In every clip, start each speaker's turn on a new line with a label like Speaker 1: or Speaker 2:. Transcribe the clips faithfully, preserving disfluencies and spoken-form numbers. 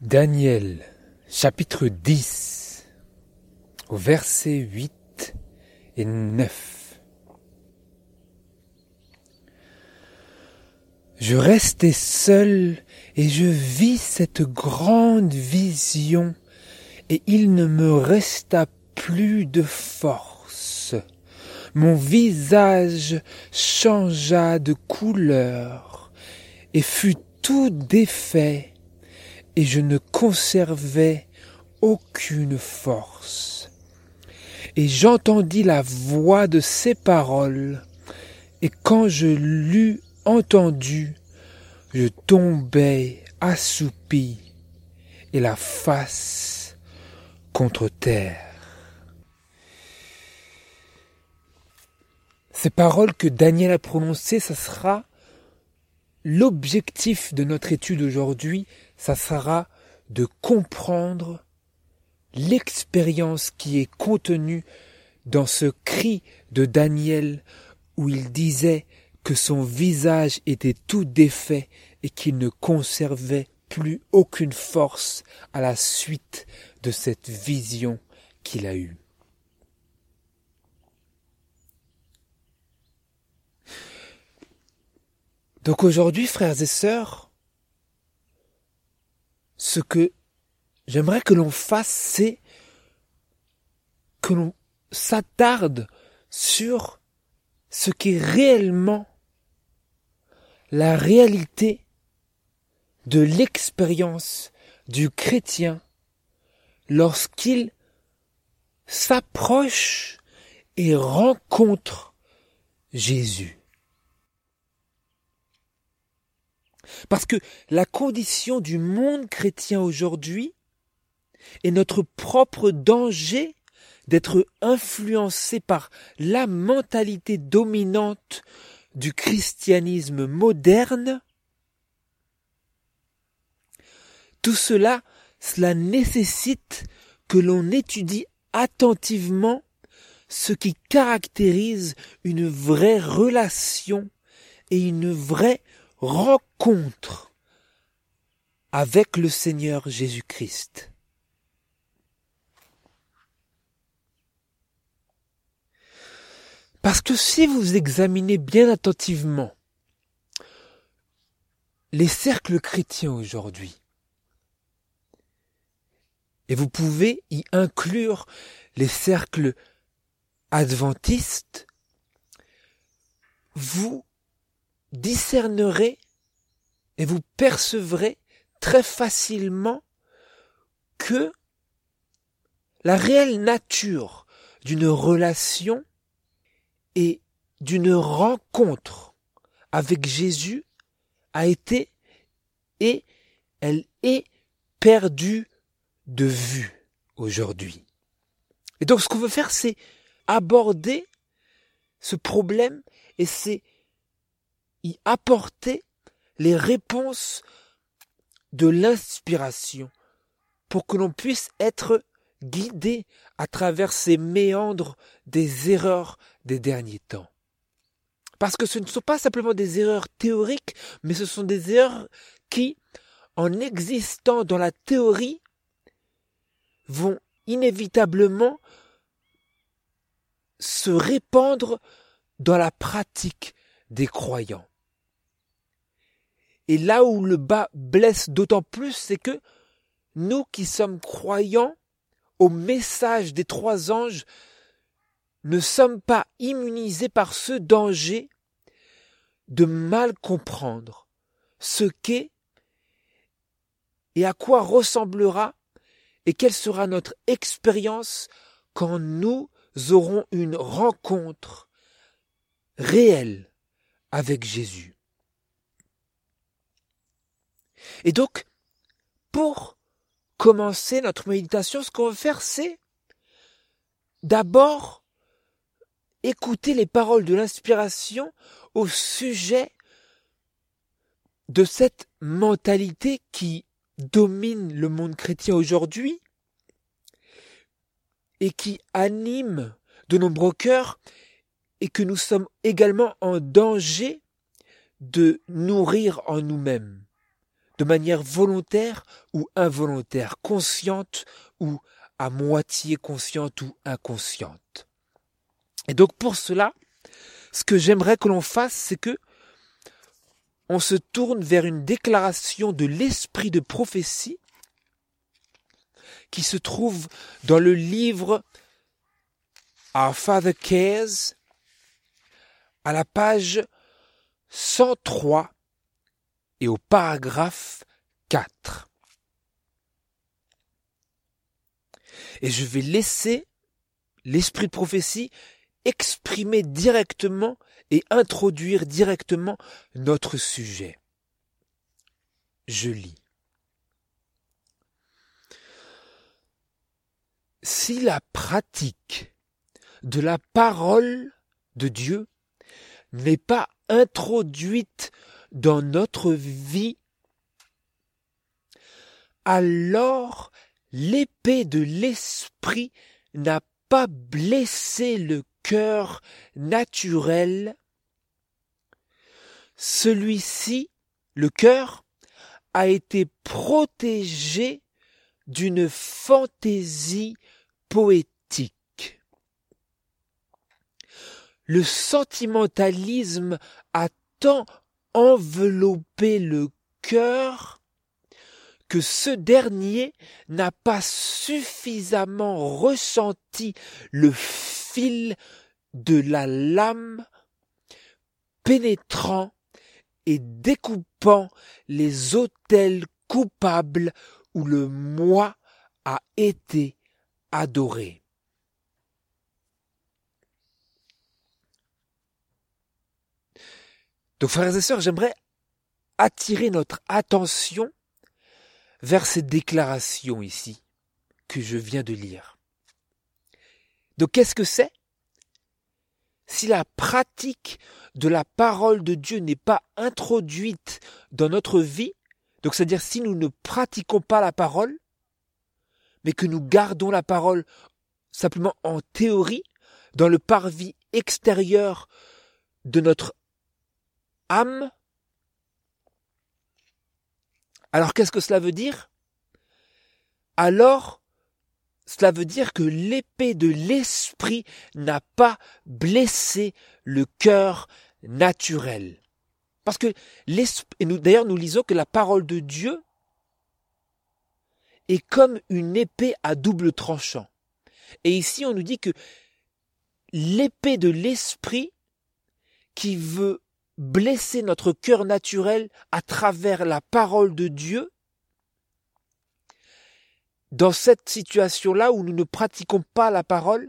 Speaker 1: Daniel, chapitre dix, au verset huit et neuf. Je restai seul et je vis cette grande vision, et il ne me resta plus de force. Mon visage changea de couleur et fut tout défait, et je ne conservais aucune force. Et j'entendis la voix de ces paroles, et quand je l'eus entendu, je tombai assoupi, et la face contre terre. Ces paroles que Daniel a prononcées, ça sera l'objectif de notre étude aujourd'hui, ça sera de comprendre l'expérience qui est contenue dans ce cri de Daniel où il disait que son visage était tout défait et qu'il ne conservait plus aucune force à la suite de cette vision qu'il a eue. Donc aujourd'hui, frères et sœurs, ce que j'aimerais que l'on fasse, c'est que l'on s'attarde sur ce qu'est réellement la réalité de l'expérience du chrétien lorsqu'il s'approche et rencontre Jésus. Parce que la condition du monde chrétien aujourd'hui est notre propre danger d'être influencé par la mentalité dominante du christianisme moderne. Tout cela, cela nécessite que l'on étudie attentivement ce qui caractérise une vraie relation et une vraie rencontre avec le Seigneur Jésus-Christ. Parce que si vous examinez bien attentivement les cercles chrétiens aujourd'hui, et vous pouvez y inclure les cercles adventistes, vous discernerez et vous percevrez très facilement que la réelle nature d'une relation et d'une rencontre avec Jésus a été et elle est perdue de vue aujourd'hui. Et donc ce qu'on veut faire, c'est aborder ce problème et c'est y apporter les réponses de l'inspiration pour que l'on puisse être guidé à travers ces méandres des erreurs des derniers temps. Parce que ce ne sont pas simplement des erreurs théoriques, mais ce sont des erreurs qui, en existant dans la théorie, vont inévitablement se répandre dans la pratique des croyants. Et là où le bas blesse d'autant plus, c'est que nous qui sommes croyants au message des trois anges, ne sommes pas immunisés par ce danger de mal comprendre ce qu'est et à quoi ressemblera et quelle sera notre expérience quand nous aurons une rencontre réelle avec Jésus. Et donc, pour commencer notre méditation, ce qu'on va faire, c'est d'abord écouter les paroles de l'inspiration au sujet de cette mentalité qui domine le monde chrétien aujourd'hui et qui anime de nombreux cœurs et que nous sommes également en danger de nourrir en nous-mêmes. de manière volontaire ou involontaire, consciente ou à moitié consciente ou inconsciente. Et donc pour cela, ce que j'aimerais que l'on fasse, c'est que on se tourne vers une déclaration de l'esprit de prophétie qui se trouve dans le livre Our Father Cares, à la page cent trois et au paragraphe quatre. Et je vais laisser l'esprit de prophétie exprimer directement et introduire directement notre sujet. Je lis. Si la pratique de la parole de Dieu n'est pas introduite dans notre vie, alors l'épée de l'esprit n'a pas blessé le cœur naturel. Celui-ci, le cœur, a été protégé d'une fantaisie poétique. Le sentimentalisme a tant enveloppé le cœur que ce dernier n'a pas suffisamment ressenti le fil de la lame pénétrant et découpant les autels coupables où le moi a été adoré. Donc frères et sœurs, j'aimerais attirer notre attention vers cette déclaration ici que je viens de lire. Donc qu'est-ce que c'est? Si la pratique de la parole de Dieu n'est pas introduite dans notre vie, donc c'est-à-dire si nous ne pratiquons pas la parole, mais que nous gardons la parole simplement en théorie, dans le parvis extérieur de notre âme, alors qu'est-ce que cela veut dire? Alors, cela veut dire que l'épée de l'esprit n'a pas blessé le cœur naturel. Parce que, et nous, d'ailleurs, nous lisons que la parole de Dieu est comme une épée à double tranchant. Et ici, on nous dit que l'épée de l'esprit qui veut blesser notre cœur naturel à travers la parole de Dieu, dans cette situation-là où nous ne pratiquons pas la parole,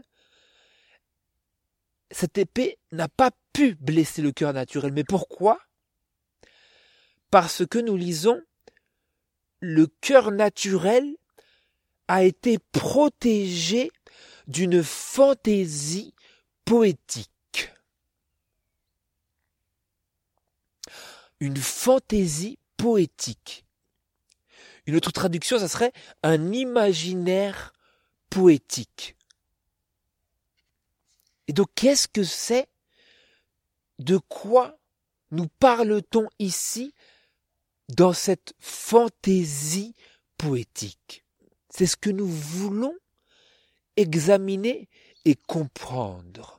Speaker 1: cette épée n'a pas pu blesser le cœur naturel. Mais pourquoi? Parce que nous lisons, le cœur naturel a été protégé d'une fantaisie poétique. Une fantaisie poétique. Une autre traduction, ça serait un imaginaire poétique. Et donc, qu'est-ce que c'est? De quoi nous parle-t-on ici dans cette fantaisie poétique? C'est ce que nous voulons examiner et comprendre.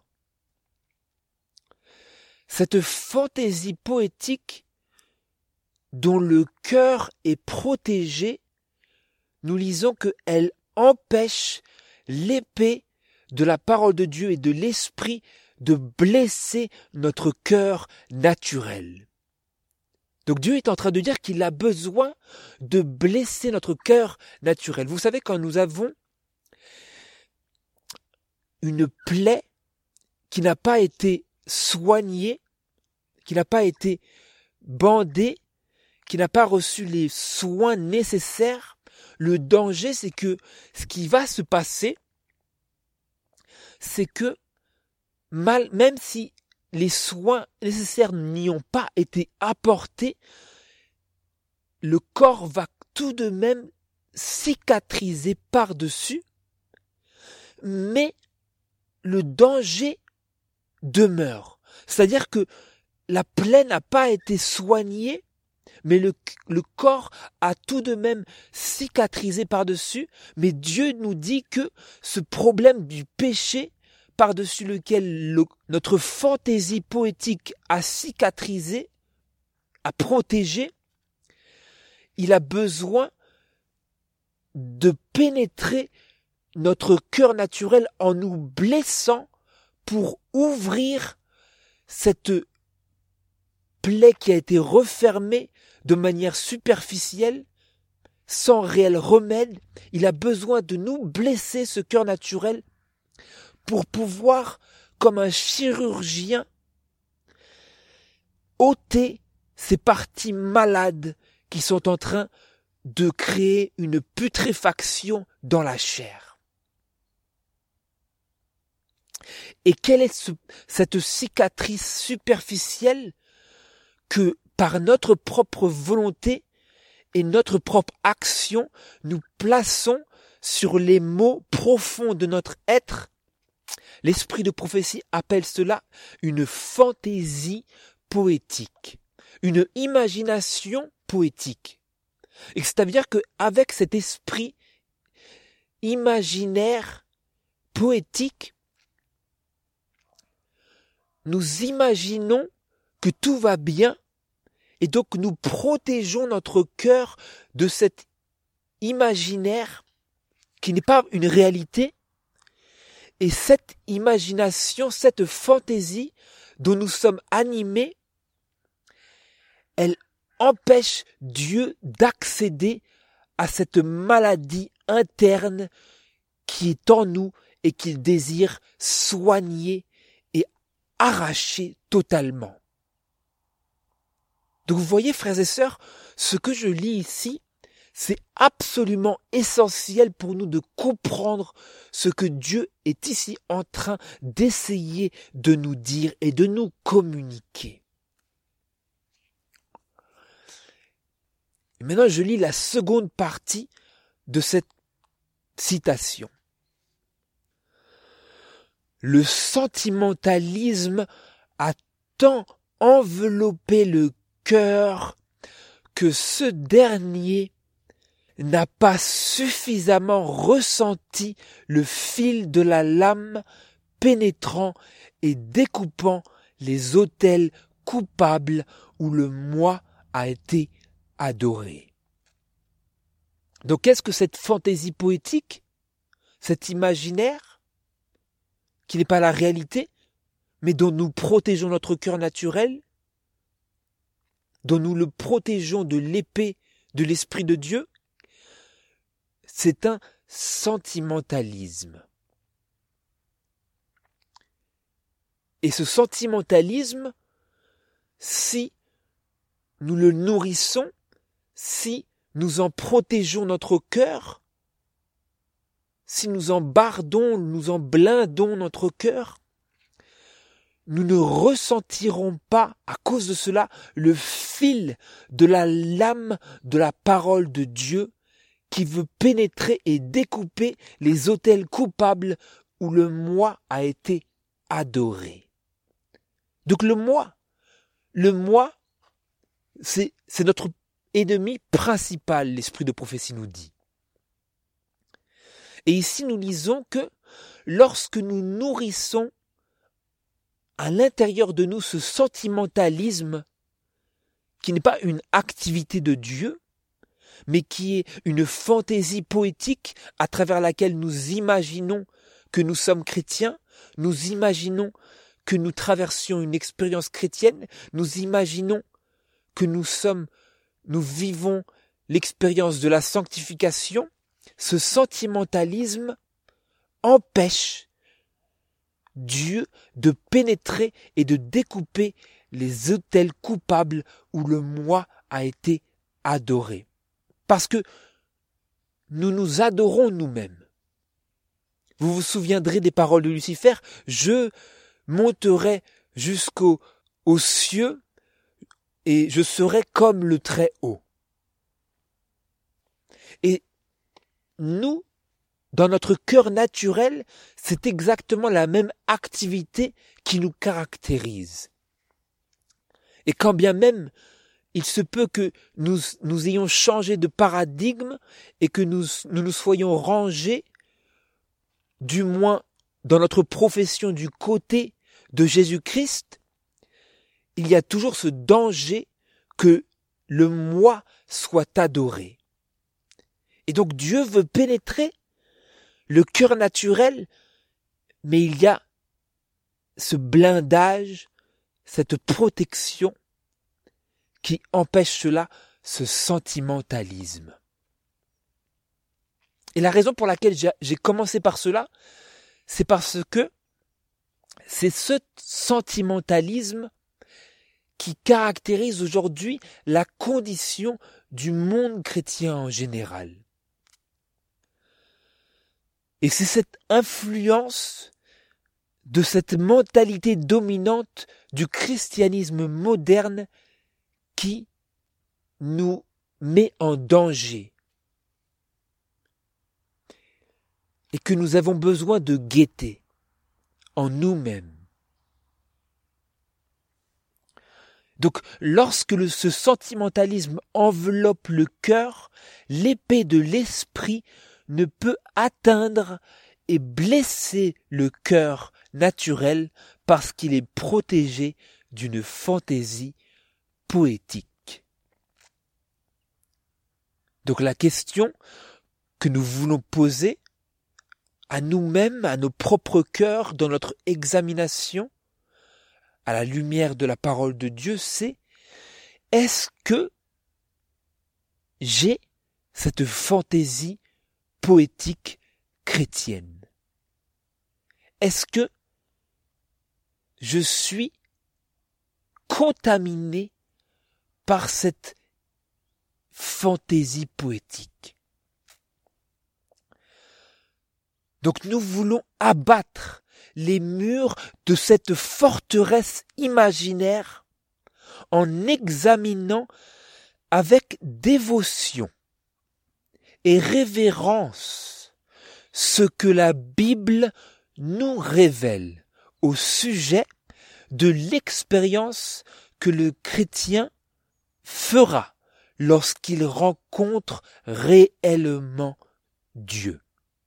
Speaker 1: Cette fantaisie poétique dont le cœur est protégé, nous lisons qu'elle empêche l'épée de la parole de Dieu et de l'esprit de blesser notre cœur naturel. Donc Dieu est en train de dire qu'il a besoin de blesser notre cœur naturel. Vous savez, quand nous avons une plaie qui n'a pas été soignée, qui n'a pas été bandée, qui n'a pas reçu les soins nécessaires, le danger, c'est que ce qui va se passer, c'est que mal, même si les soins nécessaires n'y ont pas été apportés, le corps va tout de même cicatriser par-dessus, mais le danger demeure. C'est-à-dire que la plaie n'a pas été soignée mais le, le corps a tout de même cicatrisé par-dessus, mais Dieu nous dit que ce problème du péché par-dessus lequel le, notre fantaisie poétique a cicatrisé, a protégé, il a besoin de pénétrer notre cœur naturel en nous blessant pour ouvrir cette plaie qui a été refermée de manière superficielle, sans réel remède. Il a besoin de nous blesser ce cœur naturel pour pouvoir, comme un chirurgien, ôter ces parties malades qui sont en train de créer une putréfaction dans la chair. Et quelle est ce, cette cicatrice superficielle que, par notre propre volonté et notre propre action, nous plaçons sur les maux profonds de notre être? L'esprit de prophétie appelle cela une fantaisie poétique, une imagination poétique. Et c'est-à-dire qu'avec cet esprit imaginaire poétique, nous imaginons que tout va bien et donc nous protégeons notre cœur de cet imaginaire qui n'est pas une réalité. Et cette imagination, cette fantaisie dont nous sommes animés, elle empêche Dieu d'accéder à cette maladie interne qui est en nous et qu'il désire soigner et arracher totalement. Donc vous voyez, frères et sœurs, ce que je lis ici, c'est absolument essentiel pour nous de comprendre ce que Dieu est ici en train d'essayer de nous dire et de nous communiquer. Et maintenant, je lis la seconde partie de cette citation. Le sentimentalisme a tant enveloppé le cœur que ce dernier n'a pas suffisamment ressenti le fil de la lame pénétrant et découpant les autels coupables où le moi a été adoré. Donc qu'est-ce que cette fantaisie poétique, cet imaginaire, qui n'est pas la réalité, mais dont nous protégeons notre cœur naturel, dont nous le protégeons de l'épée de l'Esprit de Dieu? C'est un sentimentalisme. Et ce sentimentalisme, si nous le nourrissons, si nous en protégeons notre cœur, si nous en bardons, nous en blindons notre cœur, nous ne ressentirons pas, à cause de cela, le fil de la lame de la parole de Dieu qui veut pénétrer et découper les autels coupables où le moi a été adoré. Donc le moi, le moi, c'est, c'est notre ennemi principal, l'esprit de prophétie nous dit. Et ici nous lisons que lorsque nous nourrissons à l'intérieur de nous ce sentimentalisme qui n'est pas une activité de Dieu, mais qui est une fantaisie poétique à travers laquelle nous imaginons que nous sommes chrétiens, nous imaginons que nous traversions une expérience chrétienne, nous imaginons que nous sommes, nous vivons l'expérience de la sanctification. Ce sentimentalisme empêche Dieu de pénétrer et de découper les autels coupables où le moi a été adoré. Parce que nous nous adorons nous-mêmes. Vous vous souviendrez des paroles de Lucifer, « Je monterai jusqu'aux aux cieux et je serai comme le Très-Haut. » Et nous, dans notre cœur naturel, c'est exactement la même activité qui nous caractérise. Et quand bien même il se peut que nous, nous ayons changé de paradigme et que nous, nous nous soyons rangés, du moins dans notre profession, du côté de Jésus-Christ. Il y a toujours ce danger que le moi soit adoré. Et donc Dieu veut pénétrer le cœur naturel, mais il y a ce blindage, cette protection qui empêche cela, ce sentimentalisme. Et la raison pour laquelle j'ai commencé par cela, c'est parce que c'est ce sentimentalisme qui caractérise aujourd'hui la condition du monde chrétien en général. Et c'est cette influence de cette mentalité dominante du christianisme moderne qui nous met en danger et que nous avons besoin de guetter en nous-mêmes. Donc, lorsque le, ce sentimentalisme enveloppe le cœur, l'épée de l'esprit ne peut atteindre et blesser le cœur naturel parce qu'il est protégé d'une fantaisie poétique. Donc la question que nous voulons poser à nous-mêmes, à nos propres cœurs, dans notre examination, à la lumière de la parole de Dieu, c'est: est-ce que j'ai cette fantaisie poétique chrétienne? Est-ce que je suis contaminé par cette fantaisie poétique? Donc nous voulons abattre les murs de cette forteresse imaginaire en examinant avec dévotion et révérence ce que la Bible nous révèle au sujet de l'expérience que le chrétien fera lorsqu'il rencontre réellement Dieu.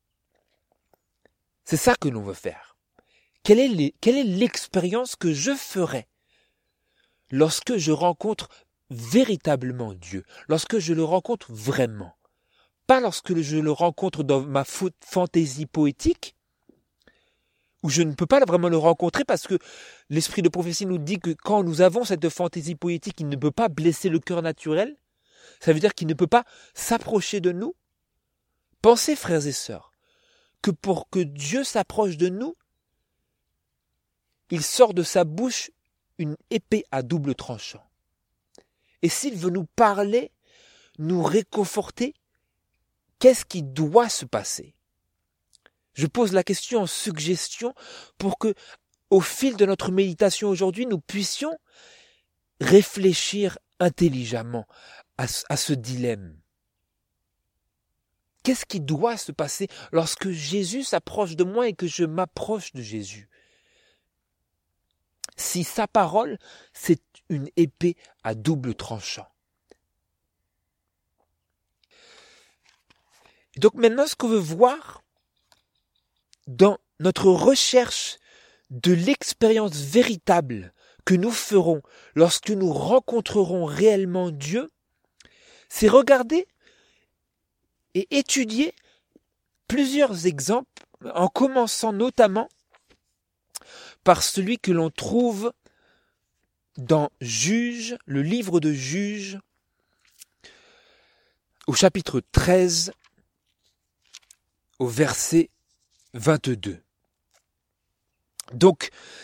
Speaker 1: C'est ça que l'on veut faire. Quelle est, les, quelle est l'expérience que je ferai lorsque je rencontre véritablement Dieu, lorsque je le rencontre vraiment? Pas lorsque je le rencontre dans ma fantaisie poétique, où je ne peux pas vraiment le rencontrer parce que l'esprit de prophétie nous dit que quand nous avons cette fantaisie poétique, il ne peut pas blesser le cœur naturel. Ça veut dire qu'il ne peut pas s'approcher de nous. Pensez, frères et sœurs, que pour que Dieu s'approche de nous, il sort de sa bouche une épée à double tranchant. Et s'il veut nous parler, nous réconforter, qu'est-ce qui doit se passer? Je pose la question en suggestion pour que, au fil de notre méditation aujourd'hui, nous puissions réfléchir intelligemment à ce, à ce dilemme. Qu'est-ce qui doit se passer lorsque Jésus s'approche de moi et que je m'approche de Jésus? Si sa parole, c'est une épée à double tranchant. Donc maintenant, ce qu'on veut voir dans notre recherche de l'expérience véritable que nous ferons lorsque nous rencontrerons réellement Dieu, c'est regarder et étudier plusieurs exemples, en commençant notamment par celui que l'on trouve dans Juges, le livre de Juges, au chapitre treize, au verset vingt-deux. Donc,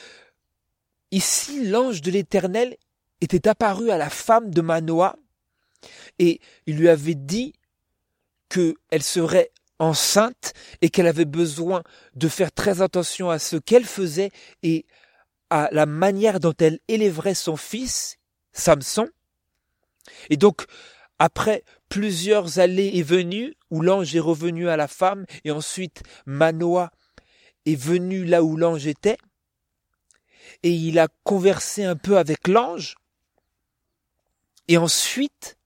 Speaker 1: ici, l'ange de l'Éternel était apparu à la femme de Manoah et il lui avait dit qu'elle serait enceinte et qu'elle avait besoin de faire très attention à ce qu'elle faisait et à la manière dont elle élèverait son fils, Samson. Et donc, après plusieurs allées et venues, où l'ange est revenu à la femme, et ensuite Manoah est venu là où l'ange était, et il a conversé un peu avec l'ange, Et ensuite,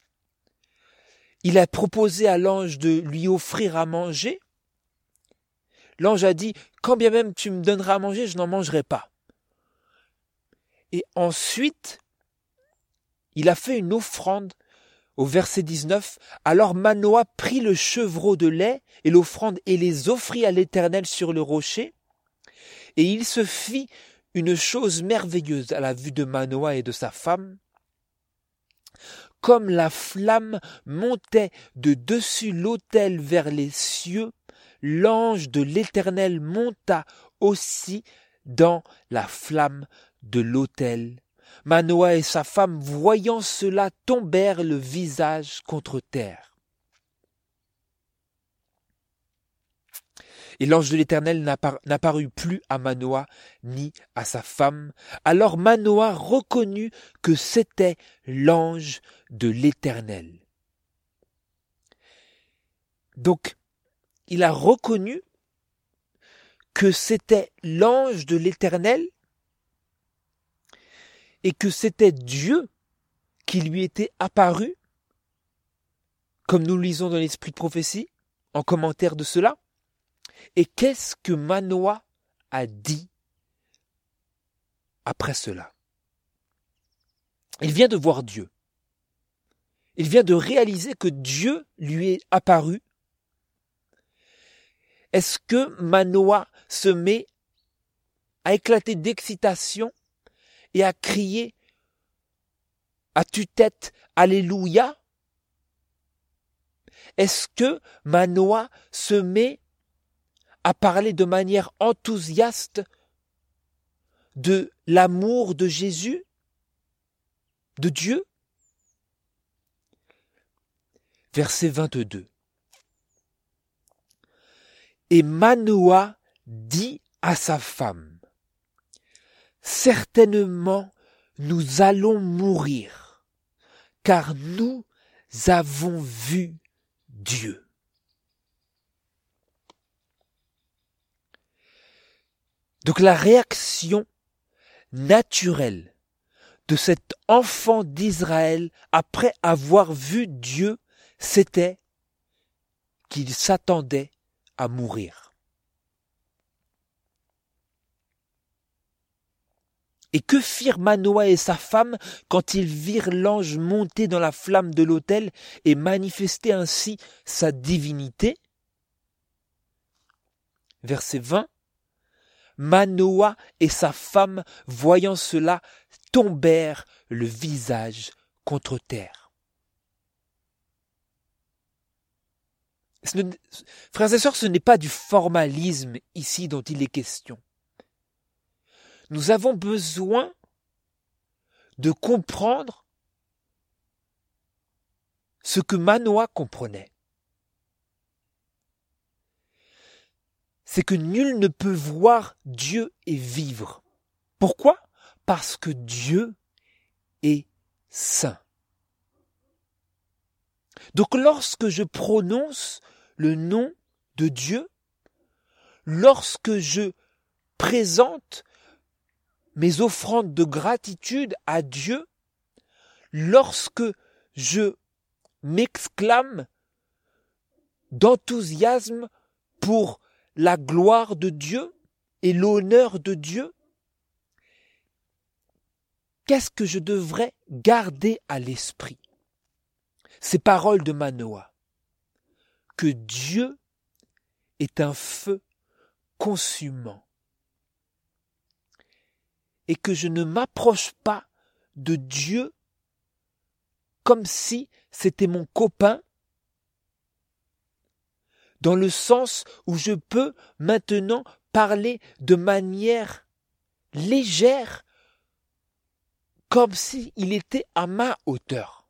Speaker 1: il a proposé à l'ange de lui offrir à manger. L'ange a dit, quand bien même tu me donneras à manger, je n'en mangerai pas. Et ensuite, il a fait une offrande au verset dix-neuf. Alors Manoah prit le chevreau de lait et l'offrande et les offrit à l'Éternel sur le rocher. Et il se fit une chose merveilleuse à la vue de Manoah et de sa femme. Comme la flamme montait de dessus l'autel vers les cieux, l'ange de l'Éternel monta aussi dans la flamme de l'autel. Manoah et sa femme, voyant cela, tombèrent le visage contre terre. Et l'ange de l'Éternel n'apparut plus à Manoah ni à sa femme. Alors Manoah reconnut que c'était l'ange de l'Éternel. Donc, il a reconnu que c'était l'ange de l'Éternel et que c'était Dieu qui lui était apparu, comme nous lisons dans l'Esprit de prophétie, en commentaire de cela. Et qu'est-ce que Manoah a dit après cela? Il vient de voir Dieu. Il vient de réaliser que Dieu lui est apparu. Est-ce que Manoah se met à éclater d'excitation et à crier à tue-tête « Alléluia » ? Est-ce que Manoah se met à parler de manière enthousiaste de l'amour de Jésus, de Dieu? Verset vingt-deux. Et Manoah dit à sa femme, « Certainement, nous allons mourir, car nous avons vu Dieu. » Donc la réaction naturelle de cet enfant d'Israël après avoir vu Dieu, c'était qu'il s'attendait à mourir. Et que firent Manoah et sa femme quand ils virent l'ange monter dans la flamme de l'autel et manifester ainsi sa divinité? Verset vingt. Manoah et sa femme, voyant cela, tombèrent le visage contre terre. Ce ne, frères et sœurs, ce n'est pas du formalisme ici dont il est question. Nous avons besoin de comprendre ce que Manoah comprenait. C'est que nul ne peut voir Dieu et vivre. Pourquoi ? Parce que Dieu est saint. Donc lorsque je prononce le nom de Dieu, lorsque je présente mes offrandes de gratitude à Dieu, lorsque je m'exclame d'enthousiasme pour la gloire de Dieu et l'honneur de Dieu, qu'est-ce que je devrais garder à l'esprit? Ces paroles de Manoah, que Dieu est un feu consumant et que je ne m'approche pas de Dieu comme si c'était mon copain, dans le sens où je peux maintenant parler de manière légère, comme s'il était à ma hauteur.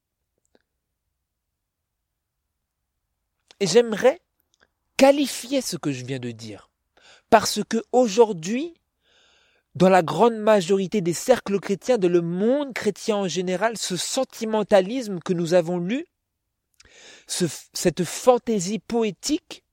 Speaker 1: Et j'aimerais qualifier ce que je viens de dire, parce que aujourd'hui, dans la grande majorité des cercles chrétiens, dans le monde chrétien en général, ce sentimentalisme que nous avons lu, ce, cette fantaisie poétique,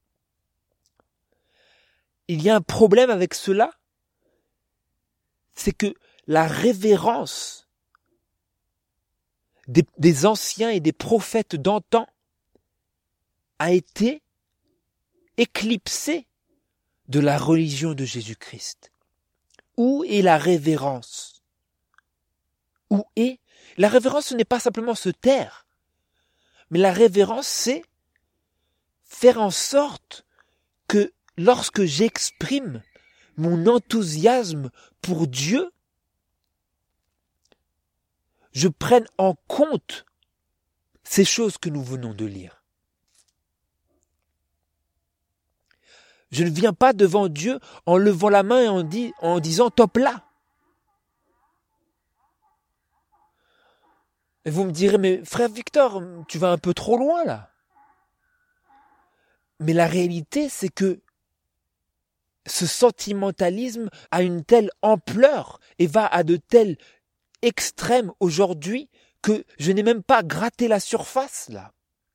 Speaker 1: il y a un problème avec cela, c'est que la révérence, des, des anciens et des prophètes d'antan a été éclipsé de la religion de Jésus-Christ. Où est la révérence? Où est? La révérence, ce n'est pas simplement se taire, mais la révérence, c'est faire en sorte que lorsque j'exprime mon enthousiasme pour Dieu, je prenne en compte ces choses que nous venons de lire. Je ne viens pas devant Dieu en levant la main et en, dit, en disant « top là ». Et vous me direz « mais frère Victor, tu vas un peu trop loin là ». Mais la réalité, c'est que ce sentimentalisme a une telle ampleur et va à de tels extrêmes aujourd'hui que je n'ai même pas gratté la surface là.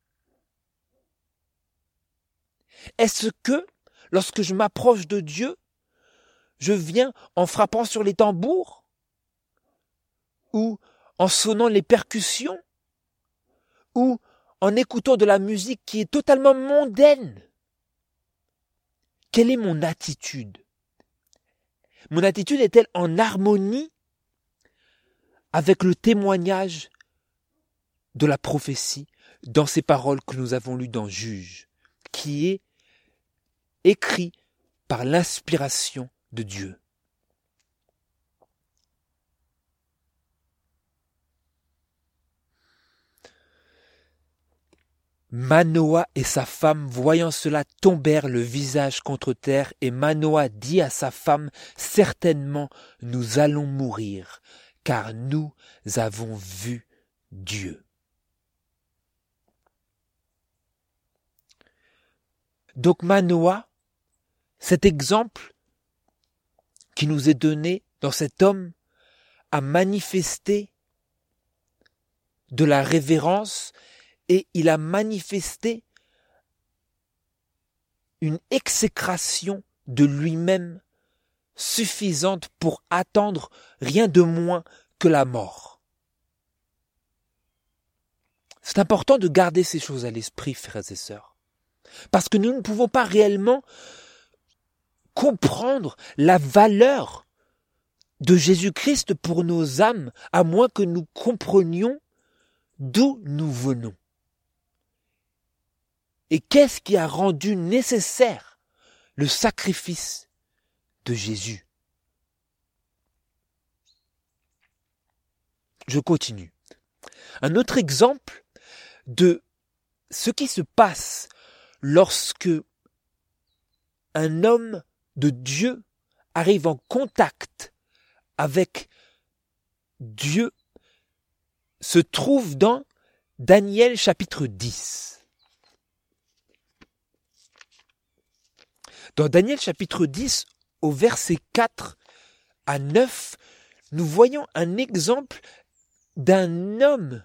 Speaker 1: Est-ce que, lorsque je m'approche de Dieu, je viens en frappant sur les tambours ou en sonnant les percussions ou en écoutant de la musique qui est totalement mondaine? Quelle est mon attitude? Mon attitude est-elle en harmonie avec le témoignage de la prophétie dans ces paroles que nous avons lues dans Juge, qui est écrit par l'inspiration de Dieu? Manoah et sa femme, voyant cela, tombèrent le visage contre terre, et Manoah dit à sa femme, « Certainement, nous allons mourir, car nous avons vu Dieu. » Donc Manoah, cet exemple qui nous est donné dans cet homme, a manifesté de la révérence et il a manifesté une exécration de lui-même suffisante pour attendre rien de moins que la mort. C'est important de garder ces choses à l'esprit, frères et sœurs, parce que nous ne pouvons pas réellement comprendre la valeur de Jésus-Christ pour nos âmes, à moins que nous comprenions d'où nous venons. Et qu'est-ce qui a rendu nécessaire le sacrifice de Jésus? Je continue. Un autre exemple de ce qui se passe lorsque un homme de Dieu arrive en contact avec Dieu se trouve dans Daniel chapitre dix. Dans Daniel chapitre dix, au verset quatre à neuf, nous voyons un exemple d'un homme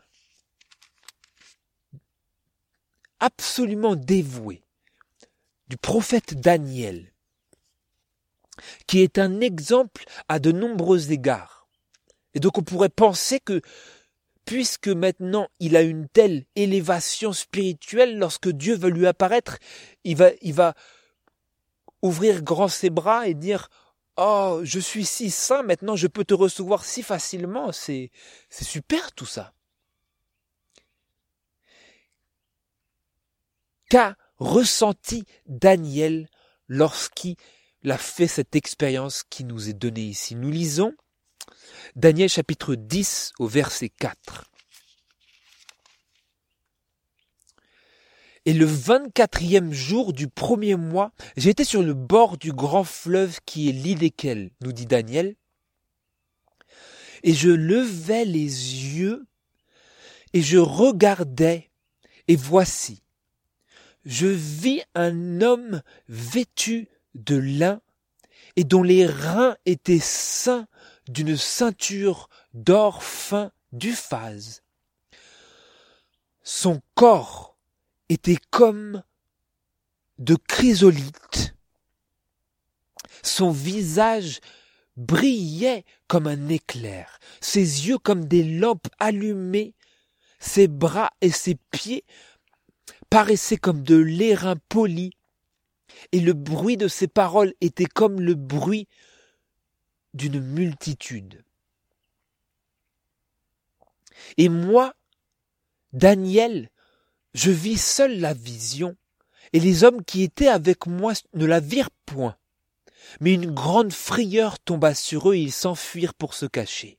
Speaker 1: absolument dévoué, du prophète Daniel, qui est un exemple à de nombreux égards. Et donc on pourrait penser que, puisque maintenant il a une telle élévation spirituelle, lorsque Dieu va lui apparaître, il va, il va ouvrir grand ses bras et dire « Oh, je suis si saint, maintenant je peux te recevoir si facilement, c'est, c'est super tout ça. » Qu'a ressenti Daniel lorsqu'il a fait cette expérience qui nous est donnée ici? Nous lisons Daniel chapitre dix au verset quatre. Et le vingt-quatrième jour du premier mois, j'étais sur le bord du grand fleuve qui est l'Hidékel, nous dit Daniel, et je levai les yeux et je regardais, et voici, je vis un homme vêtu de lin et dont les reins étaient ceints d'une ceinture d'or fin d'Uphaz. Son corps était comme de chrysolite. Son visage brillait comme un éclair, ses yeux comme des lampes allumées ses bras et ses pieds paraissaient comme de l'airain poli, et le bruit de ses paroles était comme le bruit d'une multitude. Et moi, Daniel, je vis seul la vision, et les hommes qui étaient avec moi ne la virent point. Mais une grande frayeur tomba sur eux et ils s'enfuirent pour se cacher.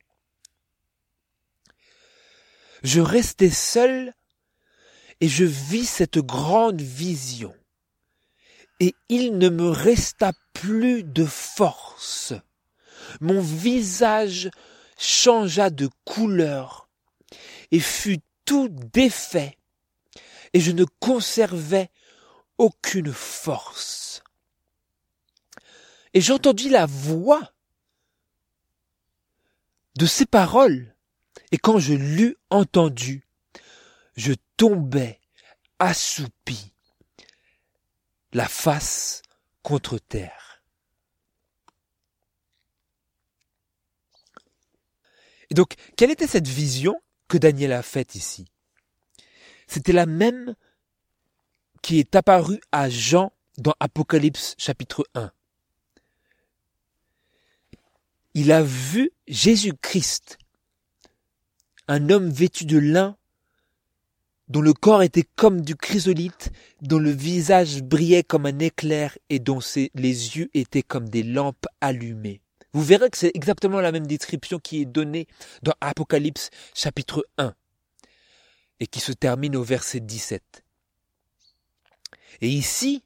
Speaker 1: Je restai seul et je vis cette grande vision. Et il ne me resta plus de force. Mon visage changea de couleur et fut tout défait, et je ne conservais aucune force. Et j'entendis la voix de ces paroles, et quand je l'eus entendu, je tombai assoupi, la face contre terre. Et donc, quelle était cette vision que Daniel a faite ici? C'était la même qui est apparue à Jean dans Apocalypse chapitre un. Il a vu Jésus-Christ, un homme vêtu de lin, dont le corps était comme du chrysolite, dont le visage brillait comme un éclair et dont ses, les yeux étaient comme des lampes allumées. Vous verrez que c'est exactement la même description qui est donnée dans Apocalypse chapitre un et qui se termine au verset dix-sept. Et ici,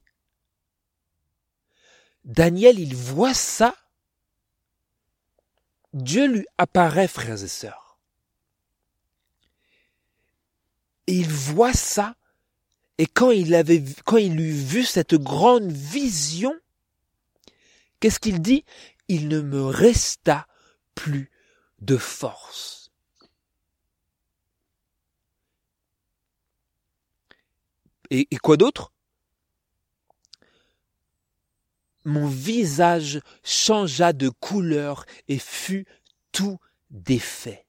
Speaker 1: Daniel, il voit ça. Dieu lui apparaît, frères et sœurs. Et il voit ça, et quand il avait, quand il eut vu cette grande vision, qu'est-ce qu'il dit? Il ne me resta plus de force. Et, et quoi d'autre? Mon visage changea de couleur et fut tout défait.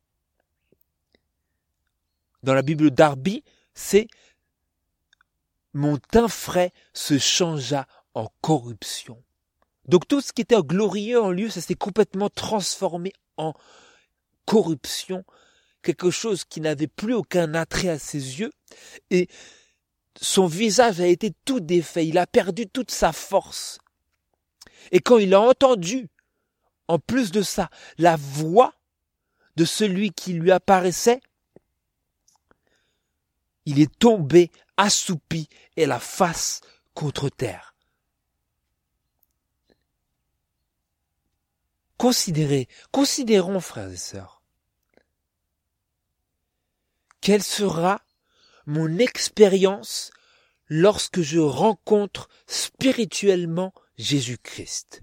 Speaker 1: Dans la Bible Darby, c'est mon teint frais se changea en corruption. Donc tout ce qui était glorieux en lui, ça s'est complètement transformé en corruption, quelque chose qui n'avait plus aucun attrait à ses yeux, et son visage a été tout défait, il a perdu toute sa force. Et quand il a entendu, en plus de ça, la voix de celui qui lui apparaissait, il est tombé assoupi et la face contre terre. Considérez, considérons, frères et sœurs, quelle sera mon expérience lorsque je rencontre spirituellement Jésus-Christ.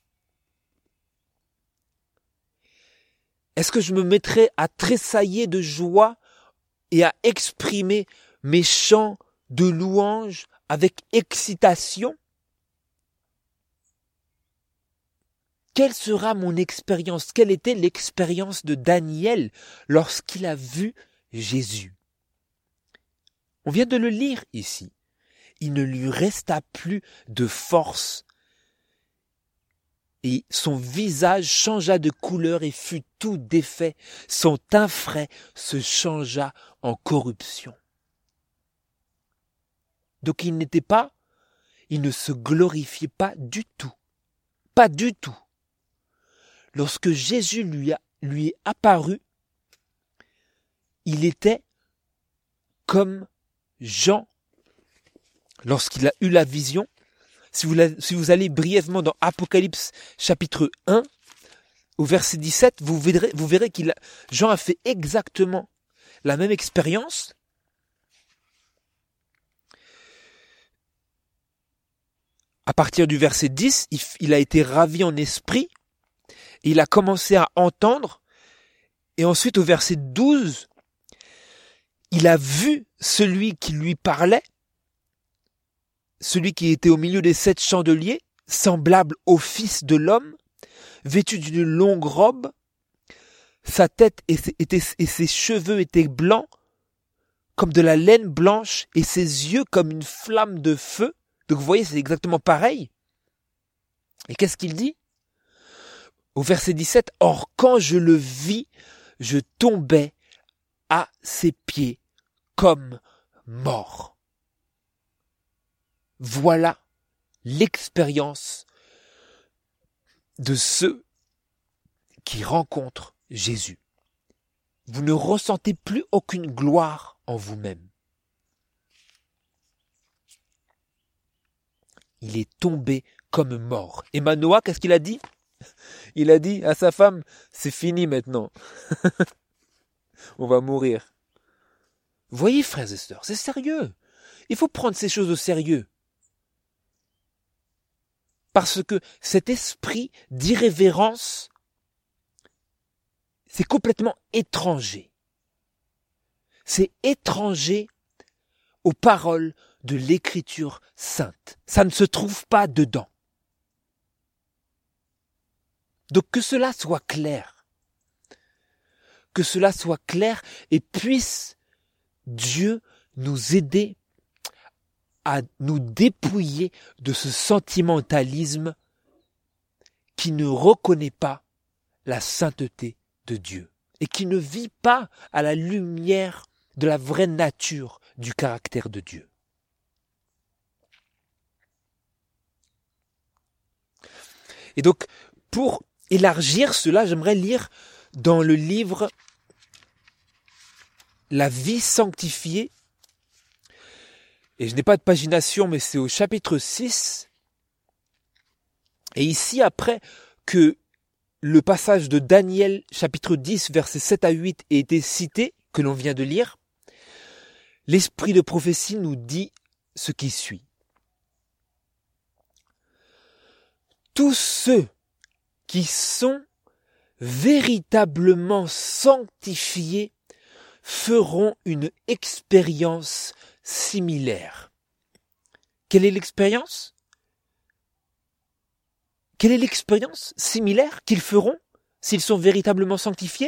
Speaker 1: Est-ce que je me mettrai à tressailler de joie et à exprimer mes chants de louange avec excitation? Quelle sera mon expérience? Quelle était l'expérience de Daniel lorsqu'il a vu Jésus? On vient de le lire ici. Il ne lui resta plus de force. Et son visage changea de couleur et fut tout défait. Son teint frais se changea en corruption. Donc il n'était pas, il ne se glorifiait pas du tout. Pas du tout. Lorsque Jésus lui, a, lui est apparu, il était comme Jean, lorsqu'il a eu la vision. Si vous, la, si vous allez brièvement dans Apocalypse chapitre un, au verset dix-sept, vous verrez, vous verrez qu'il a, Jean a fait exactement la même expérience. À partir du verset dix, il, il a été ravi en esprit, et il a commencé à entendre, et ensuite au verset douze, il a vu celui qui lui parlait, celui qui était au milieu des sept chandeliers, semblable au Fils de l'homme, vêtu d'une longue robe, sa tête et ses, était, et ses cheveux étaient blancs comme de la laine blanche et ses yeux comme une flamme de feu. Donc vous voyez, c'est exactement pareil. Et qu'est-ce qu'il dit? Au verset dix-sept, « Or quand je le vis, je tombais à ses pieds comme mort. » Voilà l'expérience de ceux qui rencontrent Jésus. Vous ne ressentez plus aucune gloire en vous-même. Il est tombé comme mort. Et Manoah, qu'est-ce qu'il a dit? Il a dit à sa femme, c'est fini maintenant. On va mourir. Vous voyez, frères et sœurs, c'est sérieux. Il faut prendre ces choses au sérieux. Parce que cet esprit d'irrévérence, c'est complètement étranger. C'est étranger aux paroles de l'Écriture sainte. Ça ne se trouve pas dedans. Donc que cela soit clair. Que cela soit clair et puisse Dieu nous aider à nous dépouiller de ce sentimentalisme qui ne reconnaît pas la sainteté de Dieu et qui ne vit pas à la lumière de la vraie nature du caractère de Dieu. Et donc, pour élargir cela, j'aimerais lire dans le livre La vie sanctifiée. Et je n'ai pas de pagination, mais c'est au chapitre six. Et ici, après que le passage de Daniel, chapitre dix, versets sept à huit, ait été cité, que l'on vient de lire, l'esprit de prophétie nous dit ce qui suit. Tous ceux qui sont véritablement sanctifiés feront une expérience similaire. Quelle est l'expérience? Quelle est l'expérience similaire qu'ils feront s'ils sont véritablement sanctifiés?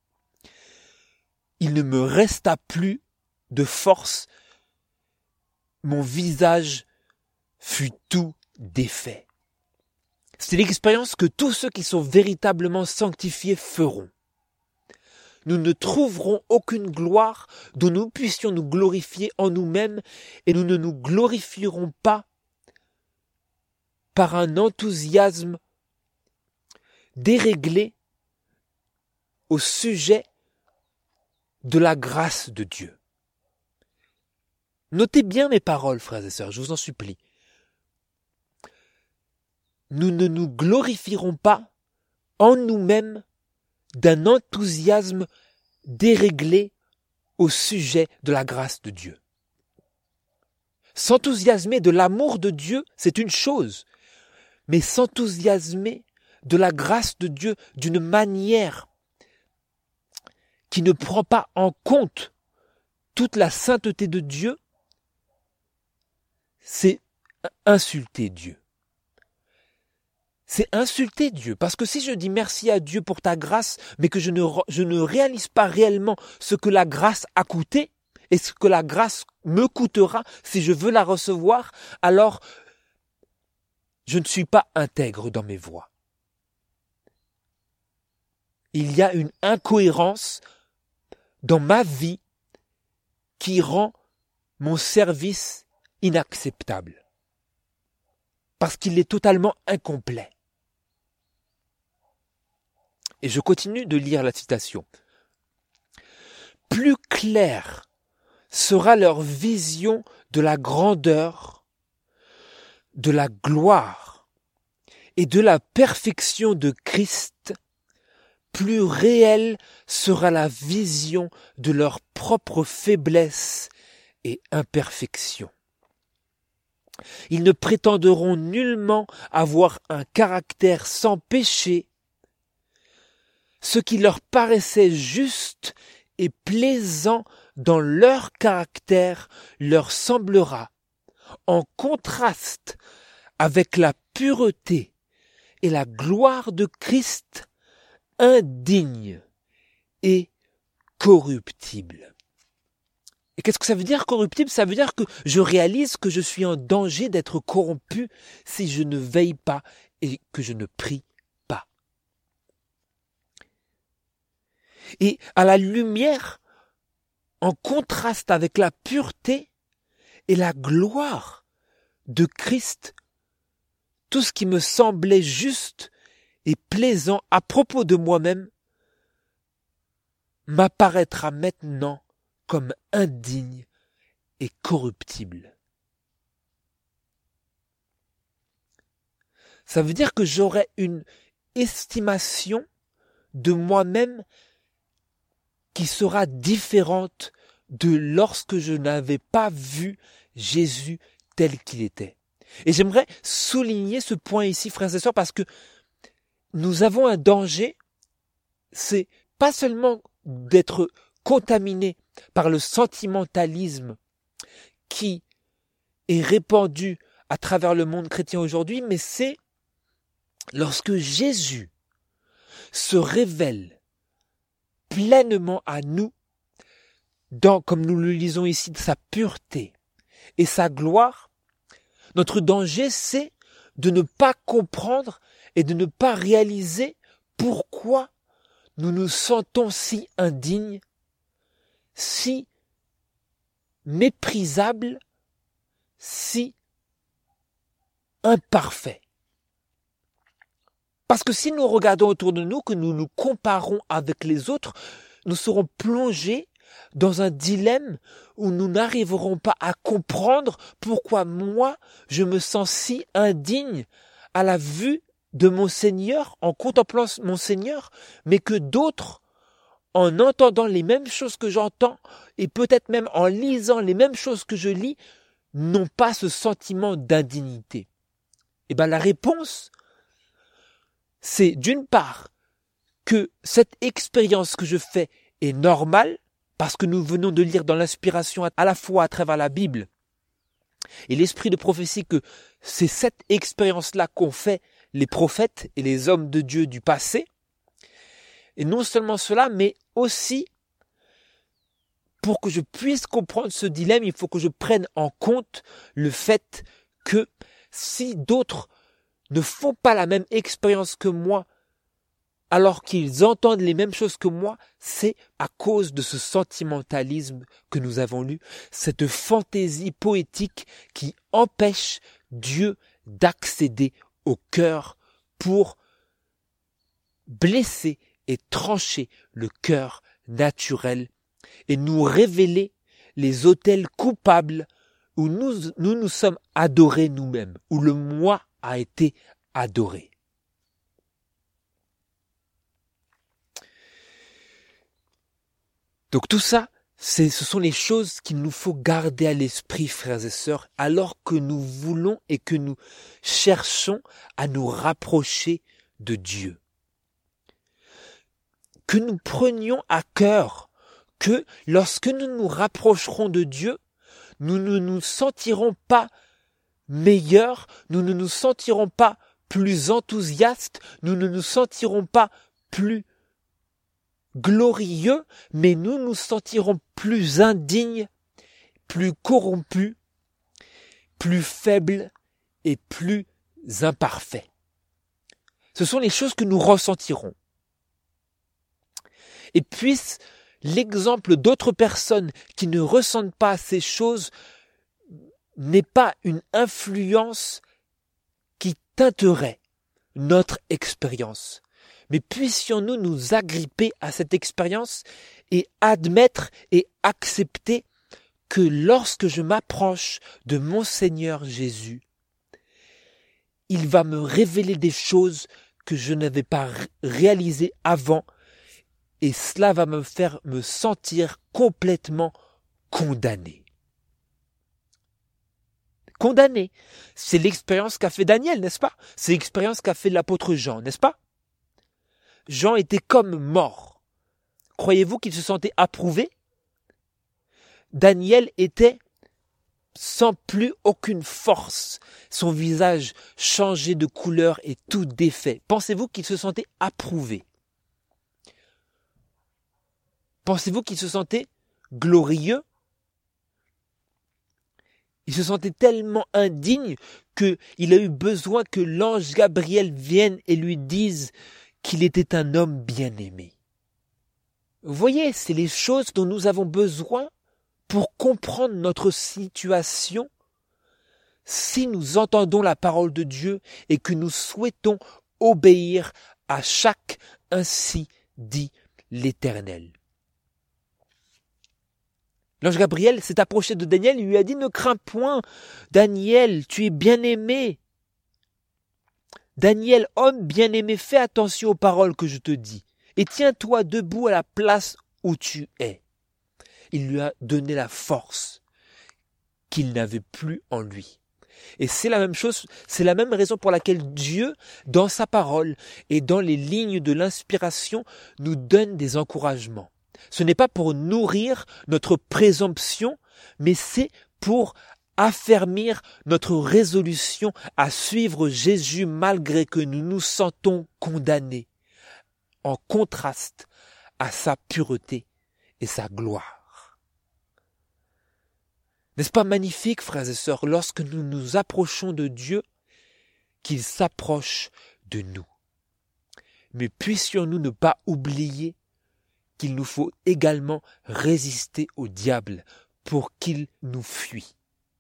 Speaker 1: Il ne me resta plus de force, mon visage fut tout défait. C'est l'expérience que tous ceux qui sont véritablement sanctifiés feront. Nous ne trouverons aucune gloire dont nous puissions nous glorifier en nous-mêmes et nous ne nous glorifierons pas par un enthousiasme déréglé au sujet de la grâce de Dieu. Notez bien mes paroles, frères et sœurs, je vous en supplie. Nous ne nous glorifierons pas en nous-mêmes d'un enthousiasme déréglé au sujet de la grâce de Dieu. S'enthousiasmer de l'amour de Dieu, c'est une chose, mais s'enthousiasmer de la grâce de Dieu d'une manière qui ne prend pas en compte toute la sainteté de Dieu, c'est insulter Dieu. C'est insulter Dieu, parce que si je dis merci à Dieu pour ta grâce, mais que je ne, je ne réalise pas réellement ce que la grâce a coûté, et ce que la grâce me coûtera si je veux la recevoir, alors je ne suis pas intègre dans mes voies. Il y a une incohérence dans ma vie qui rend mon service inacceptable, parce qu'il est totalement incomplet. Et je continue de lire la citation. Plus claire sera leur vision de la grandeur, de la gloire et de la perfection de Christ, plus réelle sera la vision de leur propre faiblesse et imperfection. Ils ne prétendront nullement avoir un caractère sans péché. Ce qui leur paraissait juste et plaisant dans leur caractère leur semblera, en contraste avec la pureté et la gloire de Christ, indigne et corruptible. Et qu'est-ce que ça veut dire corruptible? Ça veut dire que je réalise que je suis en danger d'être corrompu si je ne veille pas et que je ne prie pas. Et à la lumière, en contraste avec la pureté et la gloire de Christ, tout ce qui me semblait juste et plaisant à propos de moi-même m'apparaîtra maintenant comme indigne et corruptible. Ça veut dire que j'aurai une estimation de moi-même qui sera différente de lorsque je n'avais pas vu Jésus tel qu'il était. Et j'aimerais souligner ce point ici, frères et sœurs, parce que nous avons un danger, c'est pas seulement d'être contaminé par le sentimentalisme qui est répandu à travers le monde chrétien aujourd'hui, mais c'est lorsque Jésus se révèle pleinement à nous, dans, comme nous le lisons ici, de sa pureté et sa gloire. Notre danger, c'est de ne pas comprendre et de ne pas réaliser pourquoi nous nous sentons si indignes, si méprisables, si imparfaits. Parce que si nous regardons autour de nous, que nous nous comparons avec les autres, nous serons plongés dans un dilemme où nous n'arriverons pas à comprendre pourquoi moi, je me sens si indigne à la vue de mon Seigneur, en contemplant mon Seigneur, mais que d'autres, en entendant les mêmes choses que j'entends, et peut-être même en lisant les mêmes choses que je lis, n'ont pas ce sentiment d'indignité. Eh bien, la réponse, c'est d'une part que cette expérience que je fais est normale, parce que nous venons de lire dans l'inspiration à la fois à travers la Bible et l'esprit de prophétie que c'est cette expérience-là qu'ont fait les prophètes et les hommes de Dieu du passé. Et non seulement cela, mais aussi, pour que je puisse comprendre ce dilemme, il faut que je prenne en compte le fait que si d'autres ne font pas la même expérience que moi, alors qu'ils entendent les mêmes choses que moi, c'est à cause de ce sentimentalisme que nous avons lu, cette fantaisie poétique qui empêche Dieu d'accéder au cœur pour blesser et trancher le cœur naturel et nous révéler les autels coupables où nous nous, nous sommes adorés nous-mêmes, où le moi a été adoré. Donc tout ça, c'est, ce sont les choses qu'il nous faut garder à l'esprit, frères et sœurs, alors que nous voulons et que nous cherchons à nous rapprocher de Dieu. Que nous prenions à cœur que lorsque nous nous rapprocherons de Dieu, nous ne nous sentirons pas meilleurs, nous ne nous sentirons pas plus enthousiastes, nous ne nous sentirons pas plus glorieux, mais nous nous sentirons plus indignes, plus corrompus, plus faibles et plus imparfaits. Ce sont les choses que nous ressentirons. Et puisse l'exemple d'autres personnes qui ne ressentent pas ces choses n'ait pas une influence qui teinterait notre expérience. Mais puissions-nous nous agripper à cette expérience et admettre et accepter que lorsque je m'approche de mon Seigneur Jésus, il va me révéler des choses que je n'avais pas réalisées avant et cela va me faire me sentir complètement condamné. Condamné, c'est l'expérience qu'a fait Daniel, n'est-ce pas? C'est l'expérience qu'a fait l'apôtre Jean, n'est-ce pas? Jean était comme mort. Croyez-vous qu'il se sentait approuvé? Daniel était sans plus aucune force. Son visage changeait de couleur et tout défait. Pensez-vous qu'il se sentait approuvé? Pensez-vous qu'il se sentait glorieux? Il se sentait tellement indigne qu'il a eu besoin que l'ange Gabriel vienne et lui dise qu'il était un homme bien-aimé. Vous voyez, c'est les choses dont nous avons besoin pour comprendre notre situation. Si nous entendons la parole de Dieu et que nous souhaitons obéir à chaque ainsi dit l'Éternel. L'ange Gabriel s'est approché de Daniel et lui a dit « Ne crains point, Daniel, tu es bien-aimé. Daniel, homme bien-aimé, fais attention aux paroles que je te dis et tiens-toi debout à la place où tu es. » Il lui a donné la force qu'il n'avait plus en lui. Et c'est la même chose, c'est la même raison pour laquelle Dieu, dans sa parole et dans les lignes de l'inspiration, nous donne des encouragements. Ce n'est pas pour nourrir notre présomption, mais c'est pour affermir notre résolution à suivre Jésus malgré que nous nous sentons condamnés, en contraste à sa pureté et sa gloire. N'est-ce pas magnifique, frères et sœurs, lorsque nous nous approchons de Dieu, qu'il s'approche de nous. Mais puissions-nous ne pas oublier qu'il nous faut également résister au diable pour qu'il nous fuit.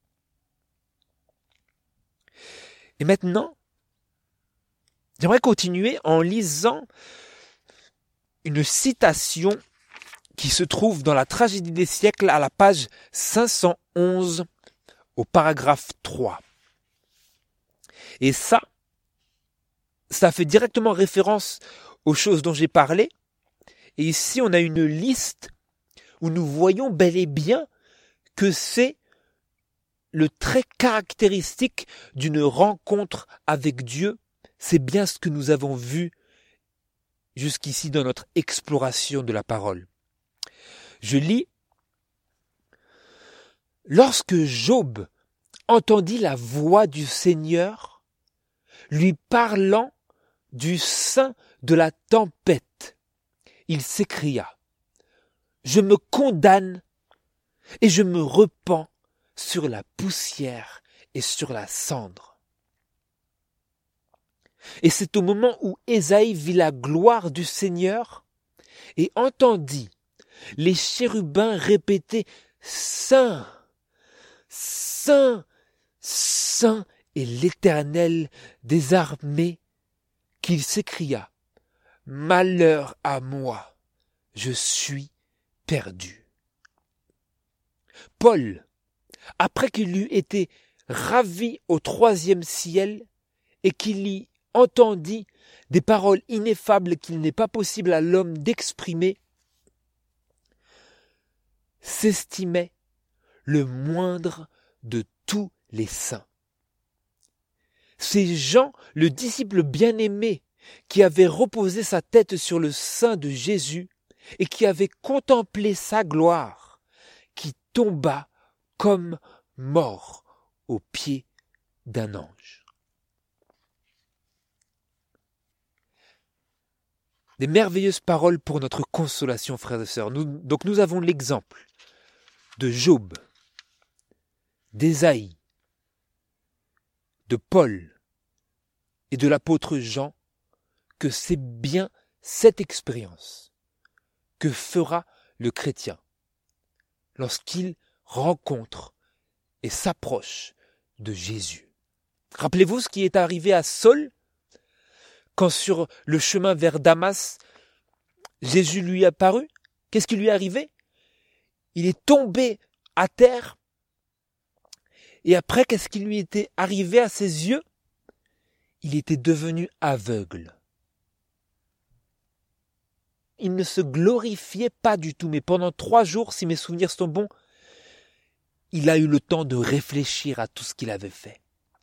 Speaker 1: Et maintenant, j'aimerais continuer en lisant une citation qui se trouve dans la Tragédie des siècles à la page cinq cent onze au paragraphe trois. Et ça, ça fait directement référence aux choses dont j'ai parlé. Et ici, on a une liste où nous voyons bel et bien que c'est le trait caractéristique d'une rencontre avec Dieu. C'est bien ce que nous avons vu jusqu'ici dans notre exploration de la parole. Je lis « Lorsque Job entendit la voix du Seigneur, lui parlant du sein de la tempête, il s'écria « Je me condamne et je me repens sur la poussière et sur la cendre. » Et c'est au moment où Ésaïe vit la gloire du Seigneur et entendit les chérubins répétaient « Saint, Saint, Saint est l'Éternel des armées » qu'il s'écria « Malheur à moi, je suis perdu. » Paul, après qu'il eut été ravi au troisième ciel et qu'il y entendit des paroles ineffables qu'il n'est pas possible à l'homme d'exprimer, s'estimait le moindre de tous les saints. C'est Jean, le disciple bien-aimé, qui avait reposé sa tête sur le sein de Jésus et qui avait contemplé sa gloire, qui tomba comme mort aux pieds d'un ange. Des merveilleuses paroles pour notre consolation, frères et sœurs. Nous, donc nous avons l'exemple de Job, d'Ésaïe, de Paul et de l'apôtre Jean, que c'est bien cette expérience que fera le chrétien lorsqu'il rencontre et s'approche de Jésus. Rappelez-vous ce qui est arrivé à Saul quand sur le chemin vers Damas, Jésus lui est apparu. Qu'est-ce qui lui est arrivé? Il est tombé à terre. Et après, qu'est-ce qui lui était arrivé à ses yeux? Il était devenu aveugle. Il ne se glorifiait pas du tout, mais pendant trois jours, si mes souvenirs sont bons, il a eu le temps de réfléchir à tout ce qu'il avait fait.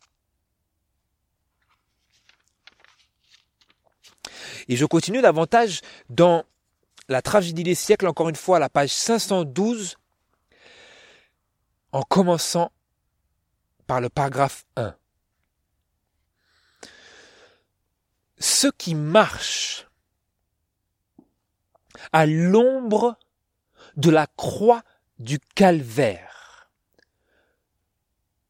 Speaker 1: Et je continue davantage dans la Tragédie des siècles, encore une fois à la page cinq cent douze, en commençant par le paragraphe un. Ceux qui marchent à l'ombre de la croix du calvaire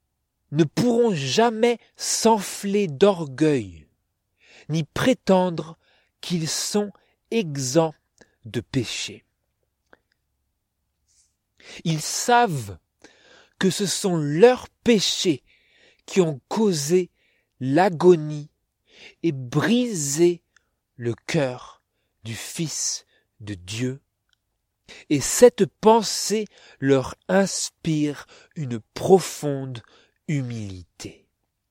Speaker 1: ne pourront jamais s'enfler d'orgueil, ni prétendre qu'ils sont exempts de péché. Ils savent que ce sont leurs péchés qui ont causé l'agonie et brisé le cœur du Fils de Dieu. Et cette pensée leur inspire une profonde humilité.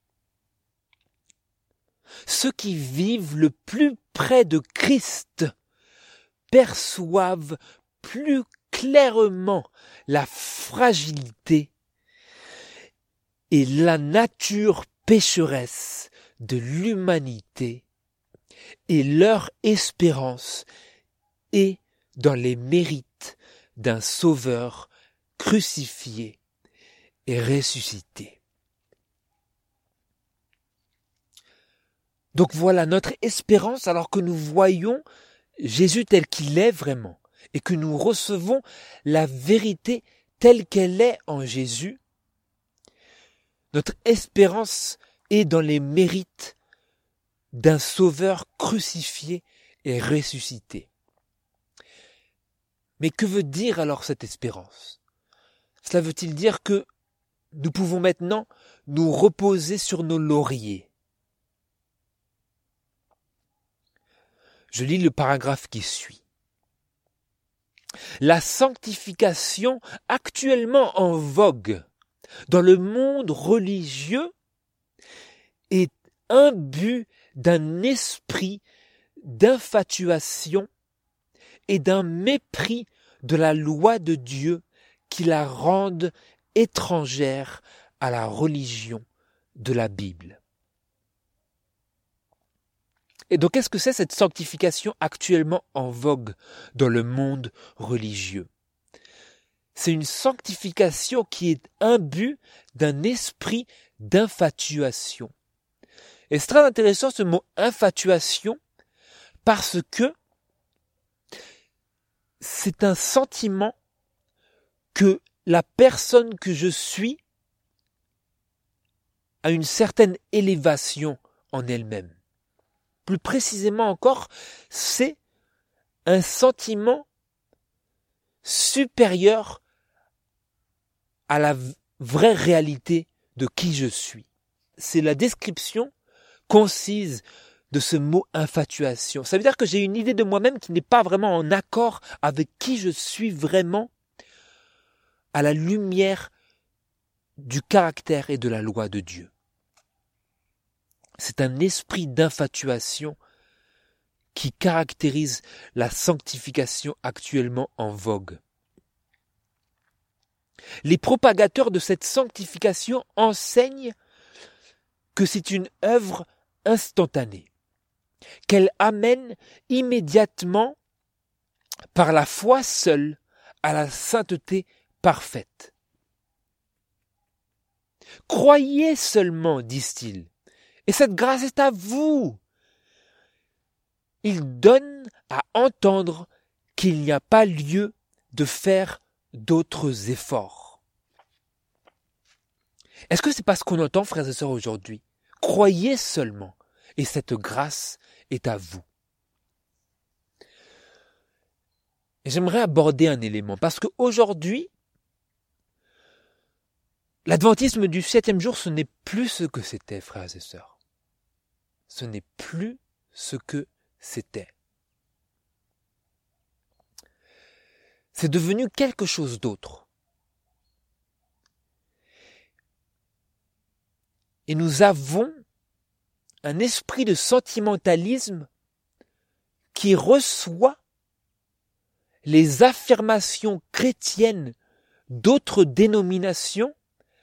Speaker 1: Ceux qui vivent le plus près de Christ perçoivent plus clairement la fragilité et la nature pécheresse de l'humanité, et leur espérance est dans les mérites d'un Sauveur crucifié et ressuscité. Donc voilà notre espérance alors que nous voyons Jésus tel qu'il est vraiment et que nous recevons la vérité telle qu'elle est en Jésus. Notre espérance est dans les mérites d'un Sauveur crucifié et ressuscité. Mais que veut dire alors cette espérance? Cela veut-il dire que nous pouvons maintenant nous reposer sur nos lauriers? Je lis le paragraphe qui suit. La sanctification actuellement en vogue dans le monde religieux est imbue d'un esprit d'infatuation et d'un mépris de la loi de Dieu qui la rendent étrangère à la religion de la Bible. Et donc, qu'est-ce que c'est cette sanctification actuellement en vogue dans le monde religieux? C'est une sanctification qui est imbue d'un esprit d'infatuation. Et c'est très intéressant ce mot infatuation parce que c'est un sentiment que la personne que je suis a une certaine élévation en elle-même. Plus précisément encore, c'est un sentiment supérieur à la vraie réalité de qui je suis. C'est la description concise de ce mot infatuation. Ça veut dire que j'ai une idée de moi-même qui n'est pas vraiment en accord avec qui je suis vraiment à la lumière du caractère et de la loi de Dieu. C'est un esprit d'infatuation qui caractérise la sanctification actuellement en vogue. Les propagateurs de cette sanctification enseignent que c'est une œuvre instantanée, qu'elle amène immédiatement, par la foi seule, à la sainteté parfaite. Croyez seulement, disent-ils, et cette grâce est à vous. Il donne à entendre qu'il n'y a pas lieu de faire d'autres efforts. Est-ce que c'est pas ce qu'on entend, frères et sœurs, aujourd'hui? Croyez seulement, et cette grâce est à vous. Et j'aimerais aborder un élément, parce qu'aujourd'hui, l'adventisme du septième jour, ce n'est plus ce que c'était, frères et sœurs. Ce n'est plus ce que c'était. C'est devenu quelque chose d'autre. Et nous avons un esprit de sentimentalisme qui reçoit les affirmations chrétiennes d'autres dénominations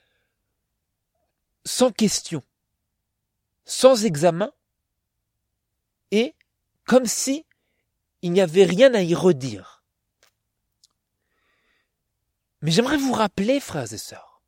Speaker 1: sans question, sans examen, et comme si il n'y avait rien à y redire. Mais j'aimerais vous rappeler, frères et sœurs,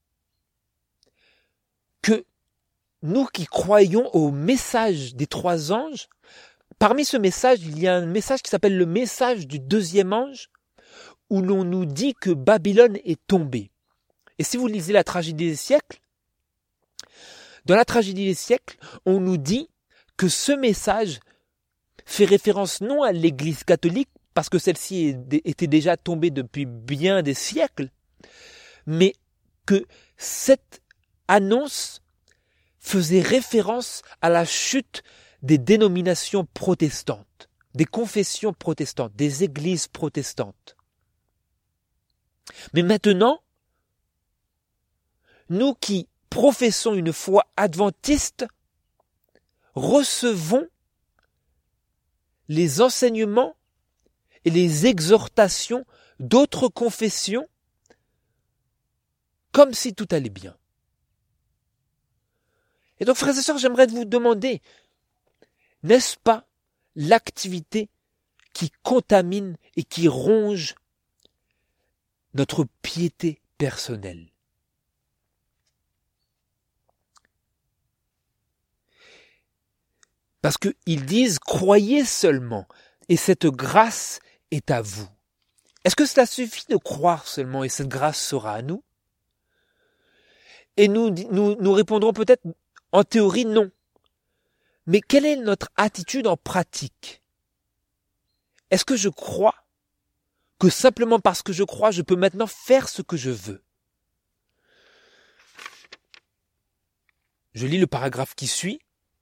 Speaker 1: que nous qui croyons au message des trois anges, parmi ce message, il y a un message qui s'appelle le message du deuxième ange, où l'on nous dit que Babylone est tombée. Et si vous lisez la tragédie des siècles, Dans la tragédie des siècles, on nous dit que ce message fait référence non à l'Église catholique, parce que celle-ci était déjà tombée depuis bien des siècles, mais que cette annonce faisait référence à la chute des dénominations protestantes, des confessions protestantes, des églises protestantes. Mais maintenant, nous qui professons une foi adventiste, recevons les enseignements et les exhortations d'autres confessions comme si tout allait bien. Et donc, frères et sœurs, j'aimerais vous demander, n'est-ce pas l'activité qui contamine et qui ronge notre piété personnelle? Parce qu'ils disent, croyez seulement, et cette grâce est à vous. Est-ce que cela suffit de croire seulement et cette grâce sera à nous? Et nous, nous, nous répondrons peut-être, en théorie, non. Mais quelle est notre attitude en pratique? Est-ce que je crois que simplement parce que je crois, je peux maintenant faire ce que je veux? Je lis le paragraphe qui suit.